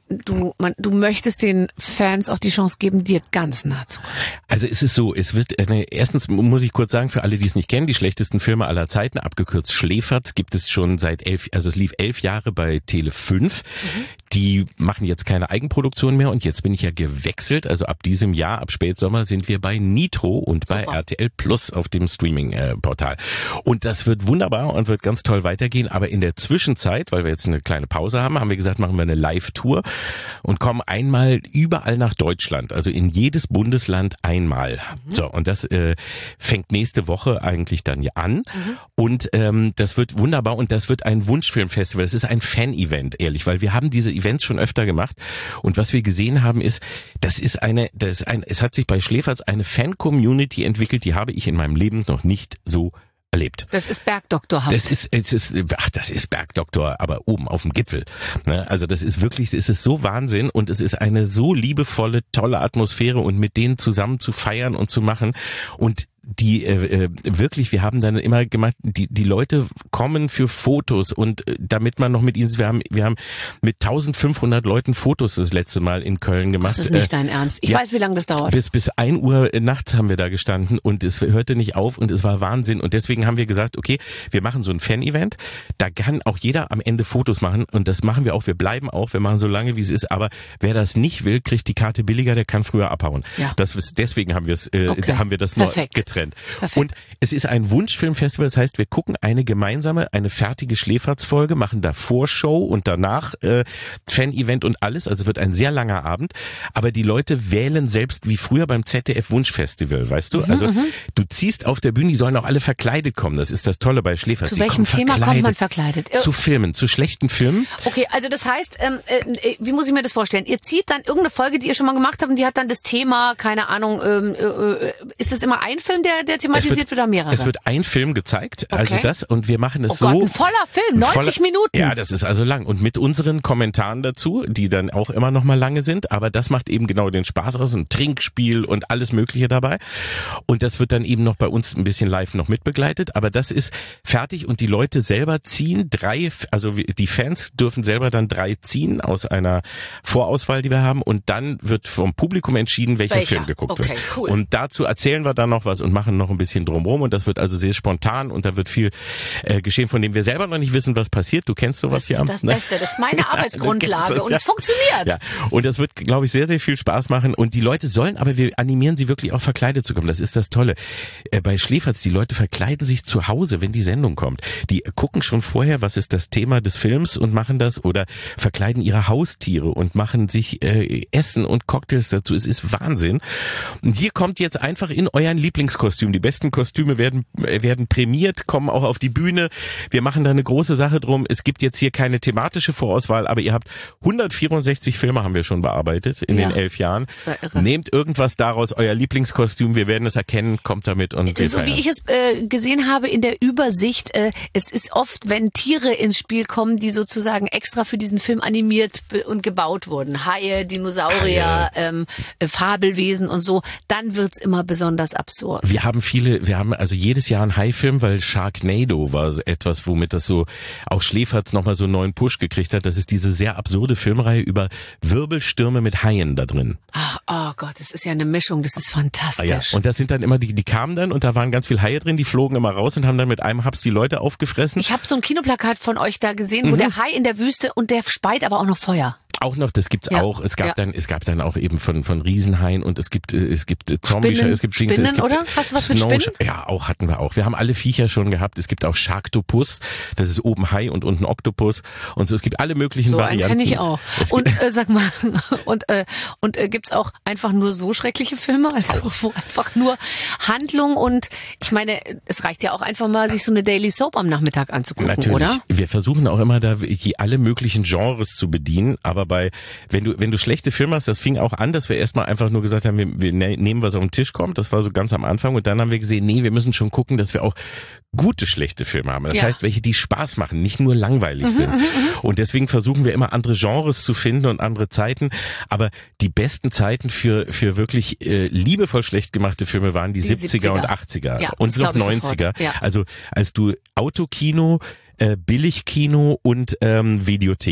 du, man, du möchtest den Fans auch die Chance geben, dir ganz nah zu kommen. Also es ist so, es wird, äh, erstens muss ich kurz sagen, für alle, die es nicht kennen, die schlechtesten Filme aller Zeiten, abgekürzt Schläferz, gibt es schon seit elf, also es lief elf Jahre bei Tele fünf. Mhm. Die machen jetzt keine Eigenproduktion mehr und jetzt bin ich ja gewechselt. Also ab diesem Jahr, ab Spätsommer, sind wir bei Nitro und bei Super. R T L Plus auf dem Streaming-Portal. Und das wird wunderbar und wird ganz toll weitergehen. Aber in der Zwischenzeit, weil wir jetzt eine kleine Pause haben, haben wir gesagt, machen wir eine Live-Tour und kommen einmal überall nach Deutschland. Also in jedes Bundesland einmal. Mhm. So, und das äh, fängt nächste Woche eigentlich dann an. Mhm. Und ähm, das wird wunderbar und das wird ein Wunschfilmfestival. Das ist ein Fan-Event, ehrlich, weil wir haben diese Events schon öfter gemacht und was wir gesehen haben ist, das ist eine, das ist ein, es hat sich bei Schläferz eine Fan-Community entwickelt, die habe ich in meinem Leben noch nicht so erlebt. Das ist Bergdoktorhaft. Das ist, es ist, ach, das ist Bergdoktor, aber oben auf dem Gipfel. Also das ist wirklich, es ist so Wahnsinn und es ist eine so liebevolle, tolle Atmosphäre und mit denen zusammen zu feiern und zu machen und die äh, wirklich, wir haben dann immer gemacht, die die Leute kommen für Fotos und äh, damit man noch mit ihnen, wir haben wir haben mit eintausendfünfhundert Leuten Fotos das letzte Mal in Köln gemacht. Das ist nicht äh, dein Ernst. Ich ja, weiß, wie lange das dauert. Bis bis ein Uhr nachts haben wir da gestanden und es hörte nicht auf und es war Wahnsinn und deswegen haben wir gesagt, okay, wir machen so ein Fan-Event, da kann auch jeder am Ende Fotos machen und das machen wir auch, wir bleiben auch, wir machen so lange, wie es ist, aber wer das nicht will, kriegt die Karte billiger, der kann früher abhauen. Ja. Das ist, deswegen haben wir es äh, okay. haben wir das noch getrennt. Perfekt. Und es ist ein Wunschfilmfestival, das heißt, wir gucken eine gemeinsame, eine fertige Schläferz-Folge, machen da Vorshow und danach äh, Fan-Event und alles, also wird ein sehr langer Abend, aber die Leute wählen selbst wie früher beim Z D F Wunschfestival, weißt du? Mhm, also m-m. du ziehst auf der Bühne, die sollen auch alle verkleidet kommen, das ist das Tolle bei Schläferz. Zu welchem Thema kommt man verkleidet? Zu Filmen, zu schlechten Filmen. Okay, also das heißt, ähm, äh, wie muss ich mir das vorstellen? Ihr zieht dann irgendeine Folge, die ihr schon mal gemacht habt und die hat dann das Thema, keine Ahnung, ähm, äh, ist das immer ein Film, der, der thematisiert wird, wird oder mehrere? Es wird ein Film gezeigt, okay. also das, und wir machen es oh so. Gott, ein voller Film, neunzig voller, Minuten. Ja, das ist also lang. Und mit unseren Kommentaren dazu, die dann auch immer noch mal lange sind, aber das macht eben genau den Spaß aus, ein Trinkspiel und alles Mögliche dabei. Und das wird dann eben noch bei uns ein bisschen live noch mitbegleitet, aber das ist fertig und die Leute selber ziehen drei, also die Fans dürfen selber dann drei ziehen aus einer Vorauswahl, die wir haben, und dann wird vom Publikum entschieden, welcher, welcher? Film geguckt okay, wird. Cool. Und dazu erzählen wir dann noch was und machen noch ein bisschen drumherum und das wird also sehr spontan und da wird viel äh, geschehen, von dem wir selber noch nicht wissen, was passiert. Du kennst sowas hier. Das ist das ne? Beste, das ist meine Arbeitsgrundlage und es funktioniert. Ja. Und das wird, glaube ich, sehr, sehr viel Spaß machen und die Leute sollen, aber wir animieren sie wirklich auch verkleidet zu kommen. Das ist das Tolle. Äh, bei Schläferz, die Leute verkleiden sich zu Hause, wenn die Sendung kommt. Die gucken schon vorher, was ist das Thema des Films und machen das oder verkleiden ihre Haustiere und machen sich äh, Essen und Cocktails dazu. Es ist Wahnsinn. Und hier kommt jetzt einfach in euren Lieblingskostüm. Die besten Kostüme werden werden prämiert, kommen auch auf die Bühne. Wir machen da eine große Sache drum. Es gibt jetzt hier keine thematische Vorauswahl, aber ihr habt hundertvierundsechzig Filme haben wir schon bearbeitet in ja, den elf Jahren. Nehmt irgendwas daraus, euer Lieblingskostüm, wir werden es erkennen, kommt damit und so wie ich es äh, gesehen habe in der Übersicht, äh, es ist oft, wenn Tiere ins Spiel kommen, die sozusagen extra für diesen Film animiert und gebaut wurden. Haie, Dinosaurier, Haie. Ähm, äh, Fabelwesen und so, dann wird's immer besonders absurd. Wir haben viele, wir haben also jedes Jahr einen Haifilm, weil Sharknado war so etwas, womit das so auch Schläferz nochmal so einen neuen Push gekriegt hat. Das ist diese sehr absurde Filmreihe über Wirbelstürme mit Haien da drin. Ach, oh Gott, das ist ja eine Mischung, das ist fantastisch. Ah ja. Und das sind dann immer, die, die kamen dann und da waren ganz viele Haie drin, die flogen immer raus und haben dann mit einem Haps die Leute aufgefressen. Ich habe so ein Kinoplakat von euch da gesehen, wo mhm. der Hai in der Wüste und der speit aber auch noch Feuer. Auch noch, das gibt's ja, auch. Es gab ja. dann, es gab dann auch eben von von Riesenhaien und es gibt es gibt Zombie, Spinnen, es gibt Spinnen, es gibt oder? Hast du was mit Spinnen? Ja, auch hatten wir auch. Wir haben alle Viecher schon gehabt. Es gibt auch Sharktopus, das ist oben Hai und unten Oktopus und so. Es gibt alle möglichen so Varianten. So einen kenne ich auch. Und äh, sag mal, und äh, und äh, gibt's auch einfach nur so schreckliche Filme, also auch. Wo einfach nur Handlung und ich meine, es reicht ja auch einfach mal, sich so eine Daily Soap am Nachmittag anzugucken, natürlich. Oder? Wir versuchen auch immer da alle möglichen Genres zu bedienen, aber bei wenn du wenn du schlechte Filme hast, das fing auch an, dass wir erstmal einfach nur gesagt haben, wir, wir nehmen, was auf den Tisch kommt. Das war so ganz am Anfang und dann haben wir gesehen, nee, wir müssen schon gucken, dass wir auch gute schlechte Filme haben. Das ja. heißt, welche, die Spaß machen, nicht nur langweilig mhm, sind. Mhm, und deswegen versuchen wir immer andere Genres zu finden und andere Zeiten. Aber die besten Zeiten für für wirklich äh, liebevoll schlecht gemachte Filme waren die, die siebziger, siebziger und achtziger ja, und noch neunziger. Ja. Also als du Autokino, äh, Billigkino und ähm, Videothek.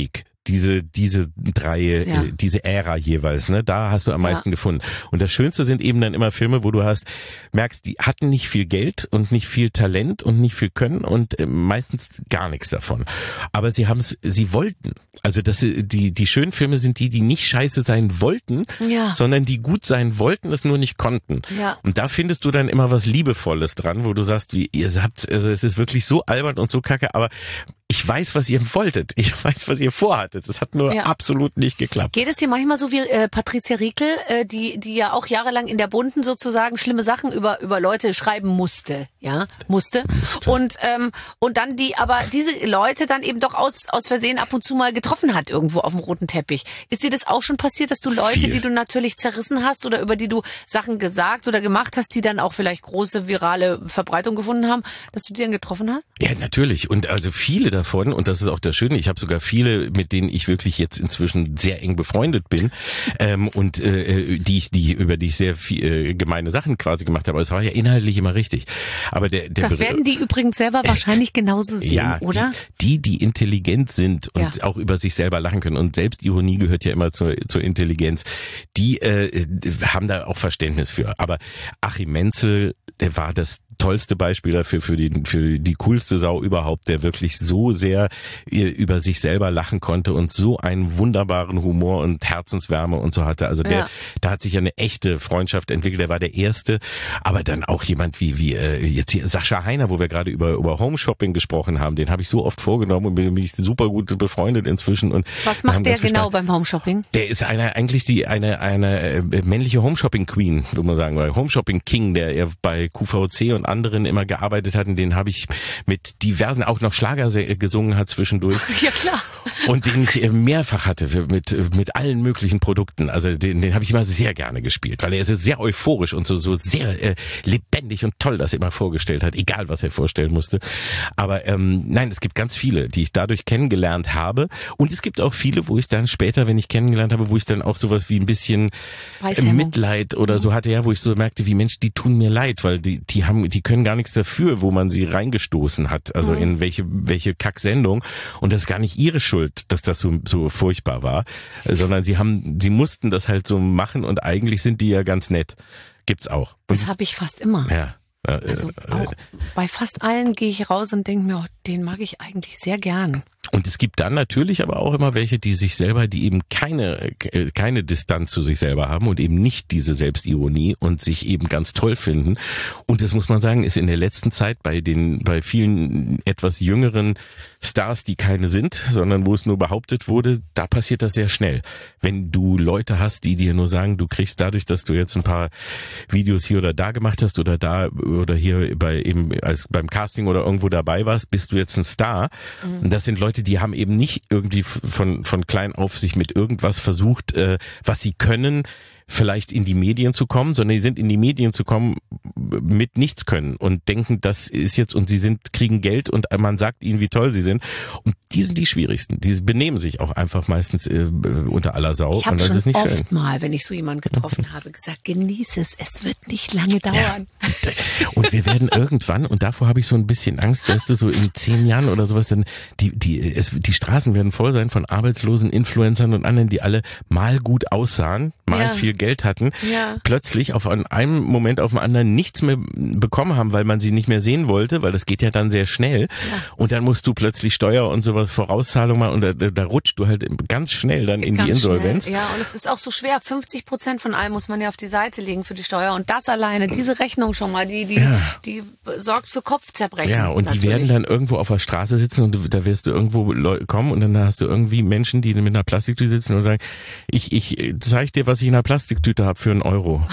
diese diese drei, ja. äh, diese Ära jeweils, ne? Da hast du am meisten ja. gefunden. Und das Schönste sind eben dann immer Filme, wo du hast, merkst, die hatten nicht viel Geld und nicht viel Talent und nicht viel Können und äh, meistens gar nichts davon. Aber sie haben es, sie wollten. Also das, die die schönen Filme sind die, die nicht scheiße sein wollten, ja. sondern die gut sein wollten, es nur nicht konnten. Ja. Und da findest du dann immer was Liebevolles dran, wo du sagst, wie ihr habt, also es ist wirklich so albern und so kacke, aber ich weiß, was ihr wolltet. Ich weiß, was ihr vorhattet. Das hat nur ja. absolut nicht geklappt. Geht es dir manchmal so wie äh, Patricia Riekel, äh, die die ja auch jahrelang in der Bunden sozusagen schlimme Sachen über über Leute schreiben musste, ja, musste. musste. Und ähm, und dann die, aber diese Leute dann eben doch aus aus Versehen ab und zu mal getroffen hat irgendwo auf dem roten Teppich. Ist dir das auch schon passiert, dass du Leute, Viel. die du natürlich zerrissen hast oder über die du Sachen gesagt oder gemacht hast, die dann auch vielleicht große virale Verbreitung gefunden haben, dass du die dann getroffen hast? Ja, natürlich. Und also viele davon davon, und das ist auch das Schöne, ich habe sogar viele, mit denen ich wirklich jetzt inzwischen sehr eng befreundet bin ähm, und äh, die ich, die über die ich sehr viel, äh, gemeine Sachen quasi gemacht habe. Aber es war ja inhaltlich immer richtig. Aber der, der das werden die übrigens selber wahrscheinlich genauso sehen, ja, oder? Die, die, die intelligent sind und ja. auch über sich selber lachen können, und Selbstironie gehört ja immer zur, zur Intelligenz, die äh, haben da auch Verständnis für. Aber Achim Menzel, der war das tollste Beispiel dafür, für die, für die coolste Sau überhaupt, der wirklich so sehr über sich selber lachen konnte und so einen wunderbaren Humor und Herzenswärme und so hatte. Also der, ja. da hat sich ja eine echte Freundschaft entwickelt. Der war der Erste, aber dann auch jemand wie, wie äh, jetzt hier Sascha Heiner, wo wir gerade über, über Home Shopping gesprochen haben, den habe ich so oft vorgenommen und bin, bin ich super gut befreundet inzwischen. Und was macht der genau beim Home Shopping? Der ist eine, eigentlich die, eine, eine äh, männliche Home Shopping Queen, würde man sagen, weil Home Shopping King, der er bei Q V C und anderen immer gearbeitet hat, und den habe ich mit diversen, auch noch Schlager gesungen hat zwischendurch. Ja, klar. Und den ich mehrfach hatte mit mit allen möglichen Produkten. Also den, den habe ich immer sehr gerne gespielt, weil er ist sehr euphorisch und so so sehr äh, lebendig und toll das immer vorgestellt hat, egal was er vorstellen musste. Aber ähm, nein, es gibt ganz viele, die ich dadurch kennengelernt habe, und es gibt auch viele, wo ich dann später, wenn ich kennengelernt habe, wo ich dann auch sowas wie ein bisschen äh, Mitleid oder so hatte, ja, wo ich so merkte, wie Mensch, die tun mir leid, weil die die haben, die können gar nichts dafür, wo man sie reingestoßen hat, also mhm. in welche welche Kacksendung, und das ist gar nicht ihre Schuld, dass das so so furchtbar war, sondern sie haben, sie mussten das halt so machen, und eigentlich sind die ja ganz nett. Gibt's auch. Und das habe ich fast immer. Ja. Also auch bei fast allen gehe ich raus und denke mir, oh, den mag ich eigentlich sehr gern. Und es gibt dann natürlich aber auch immer welche, die sich selber, die eben keine keine Distanz zu sich selber haben und eben nicht diese Selbstironie und sich eben ganz toll finden. Und das muss man sagen, ist in der letzten Zeit bei den bei vielen etwas jüngeren Stars, die keine sind, sondern wo es nur behauptet wurde, da passiert das sehr schnell. Wenn du Leute hast, die dir nur sagen, du kriegst dadurch, dass du jetzt ein paar Videos hier oder da gemacht hast oder da oder hier bei eben als beim Casting oder irgendwo dabei warst, bist du jetzt ein Star. Mhm. Und das sind Leute, die haben eben nicht irgendwie von von klein auf sich mit irgendwas versucht, äh, was sie können, vielleicht in die Medien zu kommen, sondern die sind in die Medien zu kommen mit nichts können und denken, das ist jetzt, und sie sind, kriegen Geld und man sagt ihnen, wie toll sie sind. Und die sind die schwierigsten. Die benehmen sich auch einfach meistens äh, unter aller Sau. Ich habe schon ist nicht oft schön. mal, wenn ich so jemanden getroffen habe, gesagt, genieße es, es wird nicht lange dauern. Ja. Und wir werden irgendwann, und davor habe ich so ein bisschen Angst, weißt du, so in zehn Jahren oder sowas, dann die die es, die Straßen werden voll sein von arbeitslosen Influencern und anderen, die alle mal gut aussahen, mal ja. viel Geld hatten, ja. plötzlich auf einem Moment auf den anderen nichts mehr bekommen haben, weil man sie nicht mehr sehen wollte, weil das geht ja dann sehr schnell. Ja. Und dann musst du plötzlich Steuer und sowas, Vorauszahlung machen, und da, da rutscht du halt ganz schnell dann in ganz die Insolvenz. Schnell. Ja, und es ist auch so schwer. fünfzig Prozent von allem muss man ja auf die Seite legen für die Steuer, und das alleine, diese Rechnung schon mal, die die ja. die sorgt für Kopfzerbrechen. Ja, und natürlich. Die werden dann irgendwo auf der Straße sitzen, und du, da wirst du irgendwo kommen, und dann hast du irgendwie Menschen, die mit einer Plastiktüte sitzen und sagen, ich ich zeig dir, was ich in einer Plastiktüte habe für einen Euro.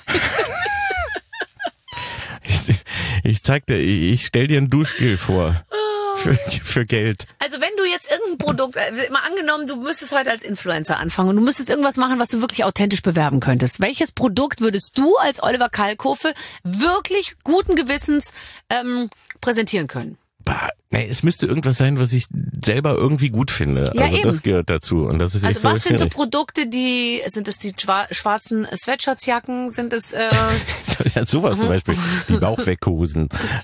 ich, ich zeig dir, ich stell dir ein Duschgel vor. Für, für Geld. Also wenn du jetzt irgendein Produkt, mal angenommen, du müsstest heute als Influencer anfangen und du müsstest irgendwas machen, was du wirklich authentisch bewerben könntest. Welches Produkt würdest du als Oliver Kalkofe wirklich guten Gewissens ähm, präsentieren können? Bah, nee, es müsste irgendwas sein, was ich selber irgendwie gut finde. Ja, also eben. Das gehört dazu. Und das ist also echt was so sind so Produkte, die, sind es die schwarzen Sweatshirtsjacken, sind es äh ja, sowas mhm. zum Beispiel, die Bauchweghosen.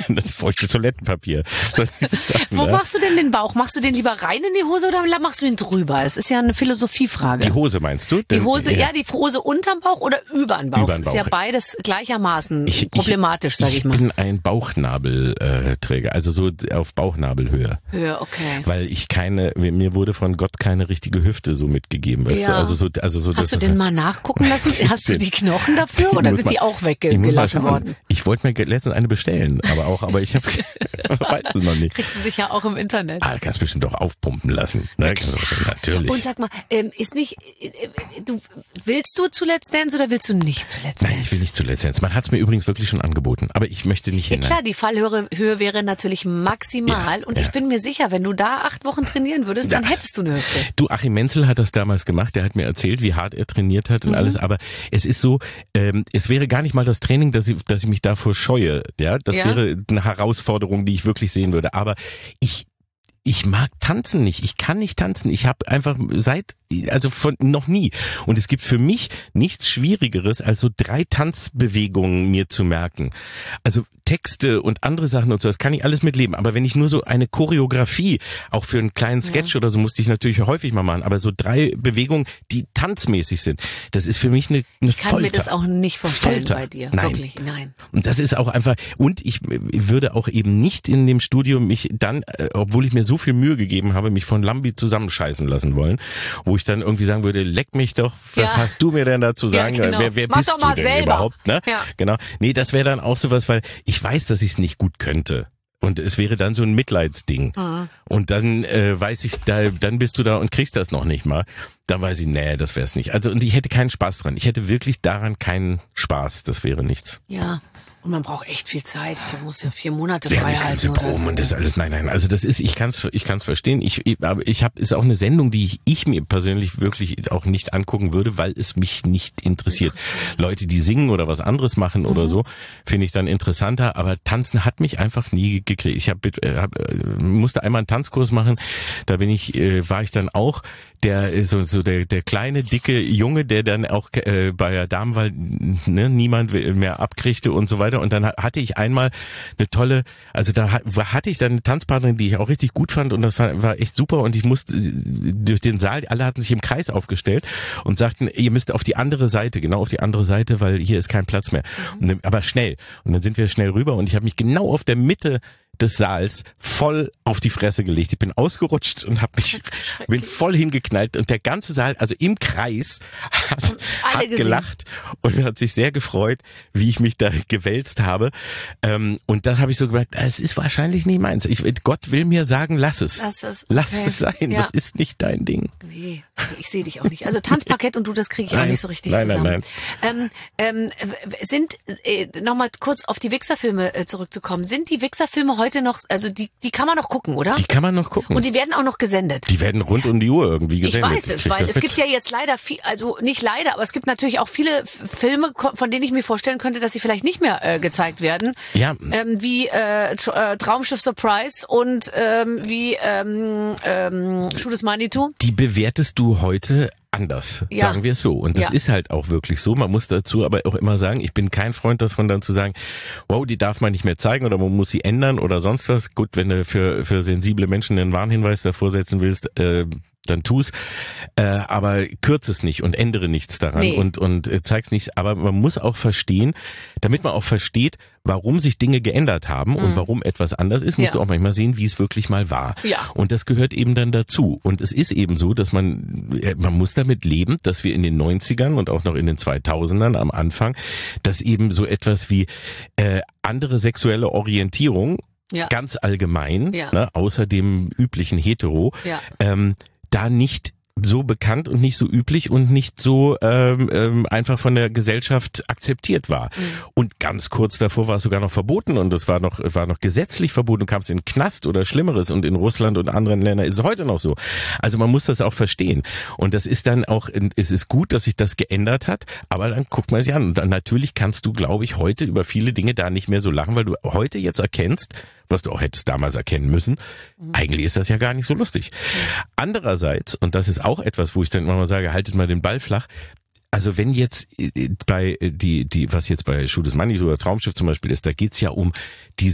Das feuchte Toilettenpapier. Sagen, Wo ne? machst du denn den Bauch? Machst du den lieber rein in die Hose oder machst du den drüber? Es ist ja eine Philosophiefrage. Die Hose meinst du? Die Hose, ja, ja die Hose unterm Bauch oder über den Bauch? Über den Das ist ja Bauch. beides gleichermaßen Ich, problematisch, sag ich, ich mal. Ich bin ein Bauchnabelträger, also so auf Bauchnabelhöhe. Höhe, okay. Weil ich keine, mir wurde von Gott keine richtige Hüfte so mitgegeben, weißt Ja. du? Also so, also so. Hast du das denn mal nachgucken lassen? Hast du die Knochen dafür oder sind die auch weggelassen worden? Ich wollte mir letztens eine bestellen, aber auch, aber ich habe, weiß es noch nicht. Kriegst du sicher auch im Internet. Ah, kannst bestimmt auch aufpumpen lassen. Ne? Natürlich. Und sag mal, ähm, ist nicht, äh, du willst du zu Let's Dance oder willst du nicht zu Let's Dance? Nein, ich will nicht zu Let's Dance. Man hat es mir übrigens wirklich schon angeboten, aber ich möchte nicht Ja hinein. klar, die Fallhöhe Höhe wäre natürlich maximal Ja, und ja. ich bin mir sicher, wenn du da acht Wochen trainieren würdest, dann Ja. hättest du eine Hüfte. Du, Achim Menzel hat das damals gemacht, der hat mir erzählt, wie hart er trainiert hat und Mhm. alles, aber es ist so, ähm, es wäre gar nicht mal das Training, dass ich, dass ich mich davor scheue, ja, das Ja. wäre eine Herausforderung, die ich wirklich sehen würde, aber ich Ich mag tanzen nicht. Ich kann nicht tanzen. Ich habe einfach seit, also von noch nie. Und es gibt für mich nichts Schwierigeres, als so drei Tanzbewegungen mir zu merken. Also Texte und andere Sachen und so, das kann ich alles mitleben. Aber wenn ich nur so eine Choreografie, auch für einen kleinen Sketch ja. oder so, musste ich natürlich häufig mal machen. Aber so drei Bewegungen, die tanzmäßig sind, das ist für mich eine, eine Ich kann Folter. mir das auch nicht vorstellen Folter. bei dir. Nein. Wirklich, nein. Und das ist auch einfach, und ich würde auch eben nicht in dem Studio mich dann, obwohl ich mir so viel Mühe gegeben habe, mich von Lambi zusammenscheißen lassen wollen, wo ich dann irgendwie sagen würde, leck mich doch, was Ja. hast du mir denn dazu sagen? Ja, genau. Wer, wer Mach bist doch mal du denn selber. überhaupt? Ne? Ja. Genau. Nee, das wäre dann auch sowas, weil ich weiß, dass ich es nicht gut könnte. Und es wäre dann so ein Mitleidsding. Mhm. Und dann äh, weiß ich, da, dann bist du da und kriegst das noch nicht mal. Dann weiß ich, nee, das wär's nicht. Also und ich hätte keinen Spaß dran. Ich hätte wirklich daran keinen Spaß. Das wäre nichts. Ja. Und man braucht echt viel Zeit. Du musst ja vier Monate Ja, frei das ganze halten oder Proben so. und das alles. Nein, nein. Also das ist, ich kann's, ich kann's verstehen. Ich, ich aber ich habe, ist auch eine Sendung, die ich, ich mir persönlich wirklich auch nicht angucken würde, weil es mich nicht interessiert. Leute, die singen oder was anderes machen mhm. oder so, finde ich dann interessanter. Aber Tanzen hat mich einfach nie gekriegt. Ich habe, hab, musste einmal einen Tanzkurs machen. Da bin ich, äh, war ich dann auch der so so der der kleine dicke Junge, der dann auch äh, bei der Damenwahl ne, niemand mehr abkriegte und so weiter. Und dann hatte ich einmal eine tolle, also da hatte ich dann eine Tanzpartnerin, die ich auch richtig gut fand und das war, war echt super. Und ich musste durch den Saal, alle hatten sich im Kreis aufgestellt und sagten, ihr müsst auf die andere Seite, genau auf die andere Seite, weil hier ist kein Platz mehr. Und dann, aber schnell. Und dann sind wir schnell rüber und ich habe mich genau auf der Mitte des Saals voll auf die Fresse gelegt. Ich bin ausgerutscht und hab mich bin voll hingeknallt und der ganze Saal, also im Kreis, hat, hat gelacht und hat sich sehr gefreut, wie ich mich da gewälzt habe. Ähm, und dann habe ich so gemerkt, es ist wahrscheinlich nicht meins. Ich, Gott will mir sagen, lass es. Lass es, okay. Lass es sein. Ja. Das ist nicht dein Ding. Nee, ich sehe dich auch nicht. Also Tanzparkett und du, das kriege ich nein, auch nicht so richtig nein, zusammen. Nein, nein. Ähm, ähm, sind, äh, nochmal kurz auf die Wichserfilme äh, zurückzukommen, sind die Wichserfilme heute noch, also die die kann man noch gucken, oder? Die kann man noch gucken. Und die werden auch noch gesendet. Die werden rund um die Uhr irgendwie gesendet. Ich weiß es, weil es gibt ja jetzt leider viel, also nicht leider, aber es gibt natürlich auch viele F- Filme, von denen ich mir vorstellen könnte, dass sie vielleicht nicht mehr äh, gezeigt werden. Ja. Ähm, wie äh, Tra- äh, Traumschiff Surprise und ähm, wie ähm, ähm, Schuh des Manitou. Die bewertest du heute anders, Ja. sagen wir es so. Und das Ja. ist halt auch wirklich so. Man muss dazu aber auch immer sagen, ich bin kein Freund davon, dann zu sagen, wow, die darf man nicht mehr zeigen oder man muss sie ändern oder sonst was. Gut, wenn du für für sensible Menschen einen Warnhinweis davor setzen willst, äh, dann tu's, äh, aber kürz es nicht und ändere nichts daran Nee. und und äh, zeig's nicht. Aber man muss auch verstehen, damit man auch versteht, warum sich Dinge geändert haben und warum etwas anders ist, musst Ja. du auch manchmal sehen, wie es wirklich mal war. Ja. Und das gehört eben dann dazu. Und es ist eben so, dass man, man muss damit leben, dass wir in den neunzigern und auch noch in den zweitausendern am Anfang, dass eben so etwas wie äh, andere sexuelle Orientierung, Ja. ganz allgemein, Ja. ne, außer dem üblichen Hetero, Ja. ähm, da nicht so bekannt und nicht so üblich und nicht so ähm, ähm, einfach von der Gesellschaft akzeptiert war. Mhm. Und ganz kurz davor war es sogar noch verboten und es war noch war noch gesetzlich verboten. Du kamst in den Knast oder Schlimmeres und in Russland und anderen Ländern ist es heute noch so. Also man muss das auch verstehen. Und das ist dann auch, es ist gut, dass sich das geändert hat, aber dann guckt man sich an. Und dann natürlich kannst du, glaube ich, heute über viele Dinge da nicht mehr so lachen, weil du heute jetzt erkennst, was du auch hättest damals erkennen müssen, mhm. eigentlich ist das ja gar nicht so lustig. Mhm. Andererseits, und das ist auch etwas, wo ich dann immer sage, haltet mal den Ball flach, also wenn jetzt bei die die was jetzt bei Schuh des Manitou oder Traumschiff zum Beispiel ist, da geht's ja um dieses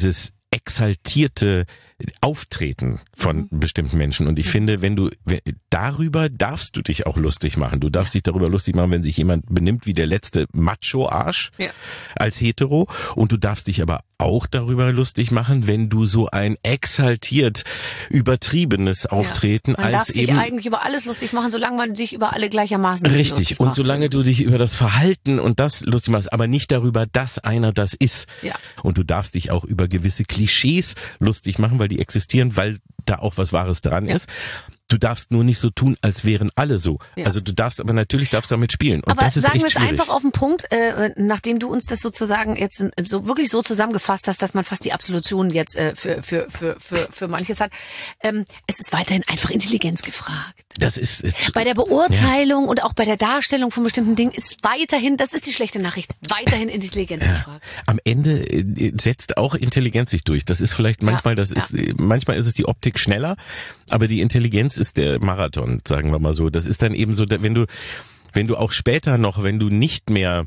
exaltierte Auftreten von mhm. bestimmten Menschen. Und ich mhm. finde, wenn du darüber darfst du dich auch lustig machen. Du darfst dich darüber lustig machen, wenn sich jemand benimmt wie der letzte Macho-Arsch ja. als Hetero. Und du darfst dich aber auch darüber lustig machen, wenn du so ein exaltiert übertriebenes Auftreten ja. man als darf eben sich eigentlich über alles lustig machen, solange man sich über alle gleichermaßen richtig lustig und macht. solange du dich über das Verhalten und das lustig machst, aber nicht darüber, dass einer das ist. Ja. Und du darfst dich auch über gewisse Klischees lustig machen, weil die existieren, weil da auch was Wahres dran ja. ist. Du darfst nur nicht so tun, als wären alle so. Ja. Also du darfst, aber natürlich darfst du damit spielen. Und aber das ist sagen echt wir es schwierig. einfach auf den Punkt, äh, nachdem du uns das sozusagen jetzt so wirklich so zusammengefasst hast, dass man fast die Absolution jetzt äh, für für für für für manches hat. Ähm, es ist weiterhin einfach Intelligenz gefragt. Das ist, ist bei der Beurteilung ja. und auch bei der Darstellung von bestimmten Dingen ist weiterhin, das ist die schlechte Nachricht, weiterhin Intelligenz ja. gefragt. Am Ende setzt auch Intelligenz sich durch. Das ist vielleicht manchmal, ja. das ist ja. manchmal ist es die Optik schneller, aber die Intelligenz ist der Marathon. Sagen wir mal so. Das ist dann eben so, wenn du, wenn du auch später noch, wenn du nicht mehr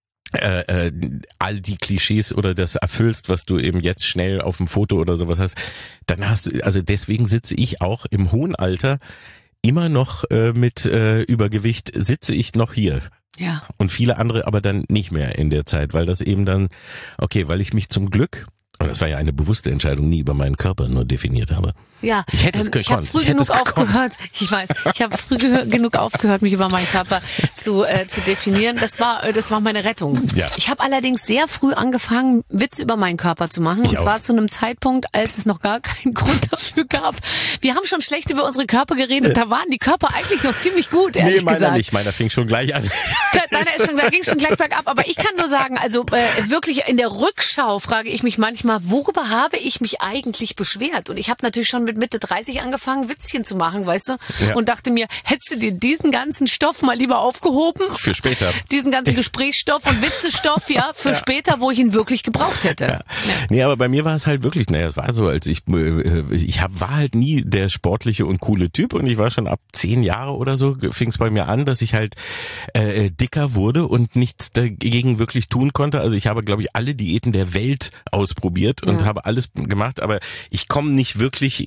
äh, äh, all die Klischees oder das erfüllst, was du eben jetzt schnell auf dem Foto oder sowas hast, dann hast du, also deswegen sitze ich auch im hohen Alter immer noch äh, mit äh, Übergewicht, sitze ich noch hier. Ja. Und viele andere aber dann nicht mehr in der Zeit, weil das eben dann, okay, weil ich mich zum Glück, und das war ja eine bewusste Entscheidung, nie über meinen Körper nur definiert habe. Ja, ich hätte es ähm, gekonnt. ich habe früh ich genug aufgehört. Ich weiß, ich habe früh genug aufgehört, mich über meinen Körper zu äh, zu definieren. Das war äh, das war meine Rettung. Ja. Ich habe allerdings sehr früh angefangen, Witze über meinen Körper zu machen. Ich und zwar auch. Zu einem Zeitpunkt, als es noch gar keinen Grund dafür gab. Wir haben schon schlecht über unsere Körper geredet. Da waren die Körper eigentlich noch ziemlich gut, ehrlich nee, meiner gesagt. Nicht. Meiner fing schon gleich an. Deiner ist schon, da ging es schon gleich bergab. Aber ich kann nur sagen, also äh, wirklich in der Rückschau frage ich mich manchmal, worüber habe ich mich eigentlich beschwert? Und ich habe natürlich schon mit Mitte dreißig angefangen, Witzchen zu machen, weißt du? Ja. Und dachte mir, hättest du dir diesen ganzen Stoff mal lieber aufgehoben? Für später. Diesen ganzen Gesprächsstoff und Witzestoff, ja, für ja. später, wo ich ihn wirklich gebraucht hätte. Ja. Ja. Nee, aber bei mir war es halt wirklich, naja, es war so, als ich, ich hab, war halt nie der sportliche und coole Typ und ich war schon ab zehn Jahre oder so, fing es bei mir an, dass ich halt äh, dicker wurde und nichts dagegen wirklich tun konnte. Also ich habe, glaube ich, alle Diäten der Welt ausprobiert und ja. habe alles gemacht, aber ich komme nicht wirklich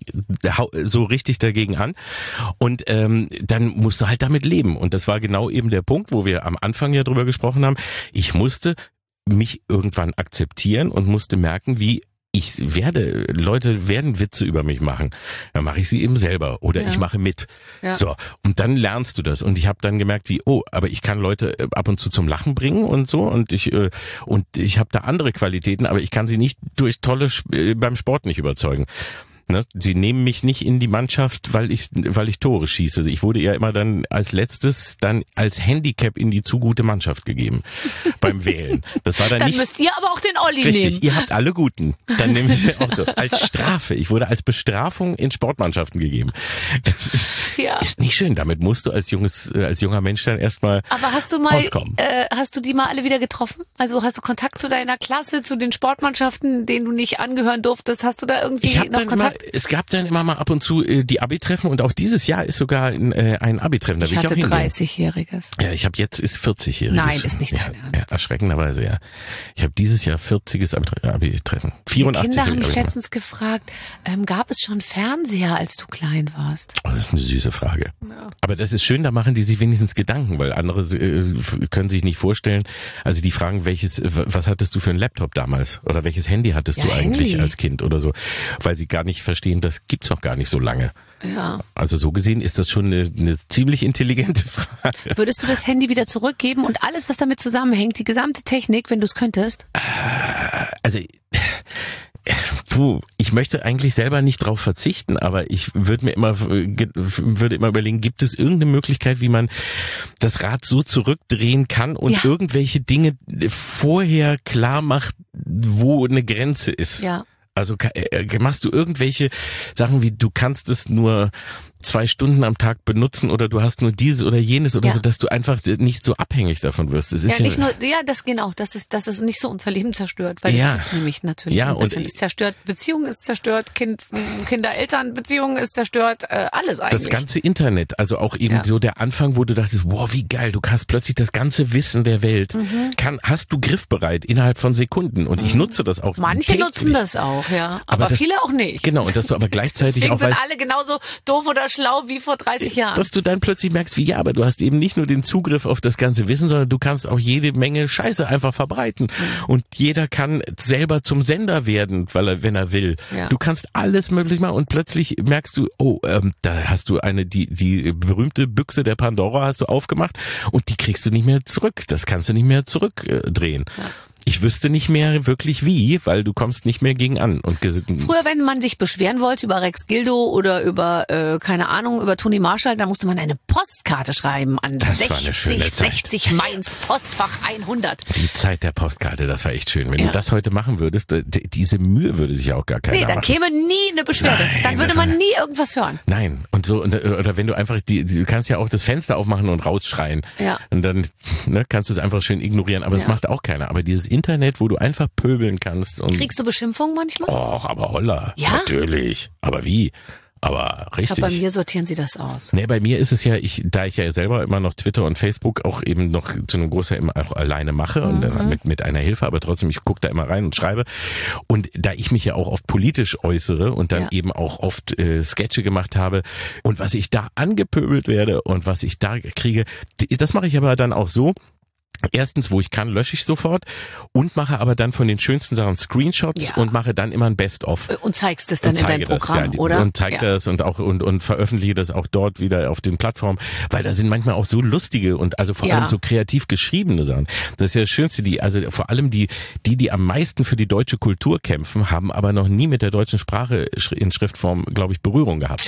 so richtig dagegen an. Und ähm, dann musst du halt damit leben. Und das war genau eben der Punkt, wo wir am Anfang ja drüber gesprochen haben. Ich musste mich irgendwann akzeptieren und musste merken, wie ich werde, Leute werden Witze über mich machen. Dann mache ich sie eben selber oder ja. ich mache mit. Ja. So, und dann lernst du das. Und ich habe dann gemerkt, wie, oh, aber ich kann Leute ab und zu zum Lachen bringen und so. Und ich äh, und ich habe da andere Qualitäten, aber ich kann sie nicht durch tolle äh, beim Sport nicht überzeugen. Ne? Sie nehmen mich nicht in die Mannschaft, weil ich weil ich Tore schieße. Ich wurde ja immer dann als letztes dann als Handicap in die zu gute Mannschaft gegeben beim Wählen. Das war dann, dann nicht, müsst ihr aber auch den Olli richtig, nehmen. Ihr habt alle Guten. Dann nehme ich auch so als Strafe. Ich wurde als Bestrafung in Sportmannschaften gegeben. Das ist, ja. ist nicht schön. Damit musst du als junges als junger Mensch dann erstmal Aber hast du mal äh, hast du die mal alle wieder getroffen? Also hast du Kontakt zu deiner Klasse, zu den Sportmannschaften, denen du nicht angehören durfst? Hast du da irgendwie noch Kontakt? Immer, es gab dann immer mal ab und zu äh, die Abi-Treffen und auch dieses Jahr ist sogar ein, äh, ein Abi-Treffen. Da ich will ich hatte auch dreißigjähriges. Ja, ich habe jetzt ist vierzigjähriges. Nein, ist nicht dein ja, Ernst. Ja, erschreckenderweise, ja. Ich habe dieses Jahr vierziges Abi-Treffen. vierundachtzig. Die Kinder haben mich letztens gefragt, ähm, gab es schon Fernseher, als du klein warst? Oh, das ist eine süße Frage. Ja. Aber das ist schön, da machen die sich wenigstens Gedanken, weil andere äh, können sich nicht vorstellen. Also die fragen, welches, was hattest du für ein Laptop damals? Oder welches Handy hattest ja, du eigentlich Handy. als Kind oder so? Weil sie gar nicht verstehen, das gibt's noch gar nicht so lange. Ja. Also so gesehen ist das schon eine, eine ziemlich intelligente Frage. Würdest du das Handy wieder zurückgeben und alles, was damit zusammenhängt, die gesamte Technik, wenn du es könntest? Also Puh, ich möchte eigentlich selber nicht drauf verzichten, aber ich würde mir immer würde immer überlegen, gibt es irgendeine Möglichkeit, wie man das Rad so zurückdrehen kann und ja. irgendwelche Dinge vorher klar macht, wo eine Grenze ist. Ja. Also machst du irgendwelche Sachen wie, du kannst es nur zwei Stunden am Tag benutzen oder du hast nur dieses oder jenes oder ja. so, dass du einfach nicht so abhängig davon wirst. Das ist ja, ja, nicht nur, ja, das genau, das ist, das ist nicht so unser Leben zerstört, weil ja. das tut's nämlich natürlich. Ja, und und ist zerstört, Beziehung ist zerstört, Kind, Kinder-Eltern-Beziehung ist zerstört, äh, alles eigentlich. Das ganze Internet, also auch eben ja. so der Anfang, wo du dachtest, wow, wie geil, du hast plötzlich das ganze Wissen der Welt, mhm. kann, hast du griffbereit innerhalb von Sekunden und mhm. ich nutze das auch. Manche täglich. Nutzen das auch, ja, aber, aber das, viele auch nicht. Genau, und dass du aber gleichzeitig Deswegen auch sind weißt, alle genauso doof oder schlau wie vor dreißig Jahren. Dass du dann plötzlich merkst, wie ja, aber du hast eben nicht nur den Zugriff auf das ganze Wissen, sondern du kannst auch jede Menge Scheiße einfach verbreiten. Mhm. Und jeder kann selber zum Sender werden, weil er, wenn er will. Ja. Du kannst alles möglich machen und plötzlich merkst du, oh, ähm, da hast du eine, die, die berühmte Büchse der Pandora hast du aufgemacht und die kriegst du nicht mehr zurück. Das kannst du nicht mehr zurückdrehen. Ja. Ich wüsste nicht mehr wirklich wie, weil du kommst nicht mehr gegen an. Und früher, wenn man sich beschweren wollte über Rex Gildo oder über, äh, keine Ahnung, über Toni Marshall, dann musste man eine Postkarte schreiben an das sechzig sechzig Mainz, Postfach hundert. Die Zeit der Postkarte, das war echt schön. Wenn ja. du das heute machen würdest, diese Mühe würde sich auch gar keiner Nee, da machen. käme nie eine Beschwerde. Nein, dann würde man war... nie irgendwas hören. Nein. Und so, oder wenn du einfach, die, du kannst ja auch das Fenster aufmachen und rausschreien. Ja. Und dann ne, kannst du es einfach schön ignorieren. Aber das ja. macht auch keiner. Aber dieses Internet, wo du einfach pöbeln kannst. Und kriegst du Beschimpfungen manchmal? Och, aber holla. Ja? Natürlich. Aber wie? Aber richtig. Ich glaube, bei mir sortieren sie das aus. Nee, bei mir ist es ja, ich, da ich ja selber immer noch Twitter und Facebook auch eben noch zu einem Großteil immer auch alleine mache mhm. und äh, mit, mit einer Hilfe, aber trotzdem, ich gucke da immer rein und schreibe. Und da ich mich ja auch oft politisch äußere und dann ja. eben auch oft äh, Sketche gemacht habe und was ich da angepöbelt werde und was ich da kriege, das mache ich aber dann auch so. Erstens, wo ich kann, lösche ich sofort und mache aber dann von den schönsten Sachen Screenshots ja. und mache dann immer ein Best-of. Und zeigst es dann in deinem Programm, das, ja, oder? Und zeige ja. das und auch und, und veröffentliche das auch dort wieder auf den Plattformen, weil da sind manchmal auch so lustige und also vor ja. allem so kreativ geschriebene Sachen. Das ist ja das Schönste, die, also vor allem die, die, die am meisten für die deutsche Kultur kämpfen, haben aber noch nie mit der deutschen Sprache in Schriftform, glaube ich, Berührung gehabt.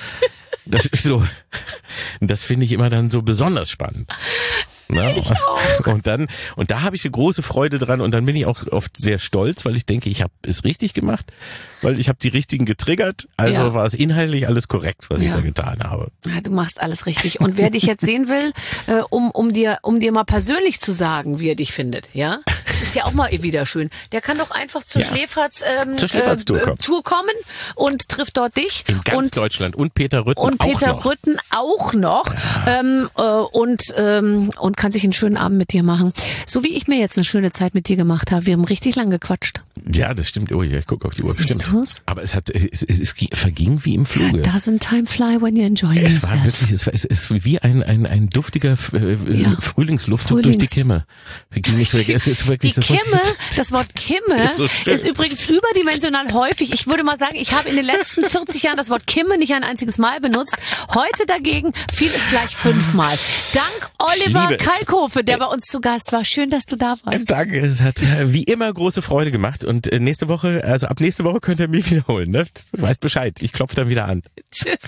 Das ist so, das finde ich immer dann so besonders spannend. Ne? Ich auch. Und dann und da habe ich eine große Freude dran und dann bin ich auch oft sehr stolz, weil ich denke, ich habe es richtig gemacht, weil ich habe die richtigen getriggert, also ja. war es inhaltlich alles korrekt, was ja. ich da getan habe. Ja, du machst alles richtig. Und wer dich jetzt sehen will, äh, um um dir um dir mal persönlich zu sagen, wie er dich findet, ja, das ist ja auch mal wieder schön. Der kann doch einfach zur ja. Schläferz ähm, zur Schläferz-Tour äh, kommen. Tour kommen und trifft dort dich in ganz und Deutschland und Peter Rütten und auch Peter noch. Rütten auch noch ja. ähm, äh, und ähm, und kann sich einen schönen Abend mit dir machen. So wie ich mir jetzt eine schöne Zeit mit dir gemacht habe. Wir haben richtig lang gequatscht. Ja, das stimmt. Oh ja, ich gucke auf die Uhr. Siehst Stimmt. Du's? Aber es hat, es, es, es verging wie im Fluge. Doesn't time fly when you're enjoying es yourself? War wirklich, es war es ist wie ein ein ein duftiger äh, ja. Frühlingsluftzug Frühlings- durch die Kimme. Es ist wirklich, die das Kimme, das Wort Kimme ist, so ist übrigens überdimensional häufig. Ich würde mal sagen, ich habe in den letzten vierzig Jahren das Wort Kimme nicht ein einziges Mal benutzt. Heute dagegen fiel es gleich fünfmal. Dank Oliver Kalkofe, der bei uns zu Gast war. Schön, dass du da warst. Danke, es hat wie immer große Freude gemacht und nächste Woche, also ab nächste Woche könnt ihr mich wiederholen, ne? Du weißt Bescheid, ich klopfe dann wieder an. Tschüss.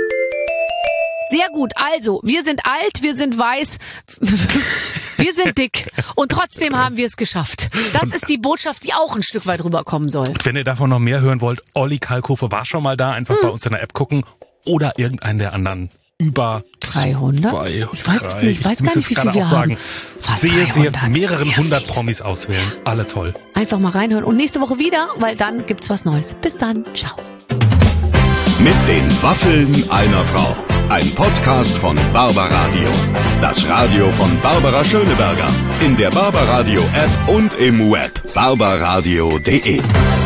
Sehr gut, also, wir sind alt, wir sind weiß, wir sind dick und trotzdem haben wir es geschafft. Das ist die Botschaft, die auch ein Stück weit rüberkommen soll. Und wenn ihr davon noch mehr hören wollt, Olli Kalkofe war schon mal da, einfach hm. bei uns in der App gucken oder irgendeinen der anderen über dreihundert? Zwei, ich weiß es drei, nicht, ich weiß gar nicht, wie viel wir sagen. haben. Fast sehr, sehr, dreihundert. mehreren sehr hundert viel. Promis auswählen. Alle toll. Einfach mal reinhören und nächste Woche wieder, weil dann gibt's was Neues. Bis dann, ciao. Mit den Waffeln einer Frau. Ein Podcast von Barbaradio. Das Radio von Barbara Schöneberger. In der Barbaradio App und im Web barbaradio punkt de.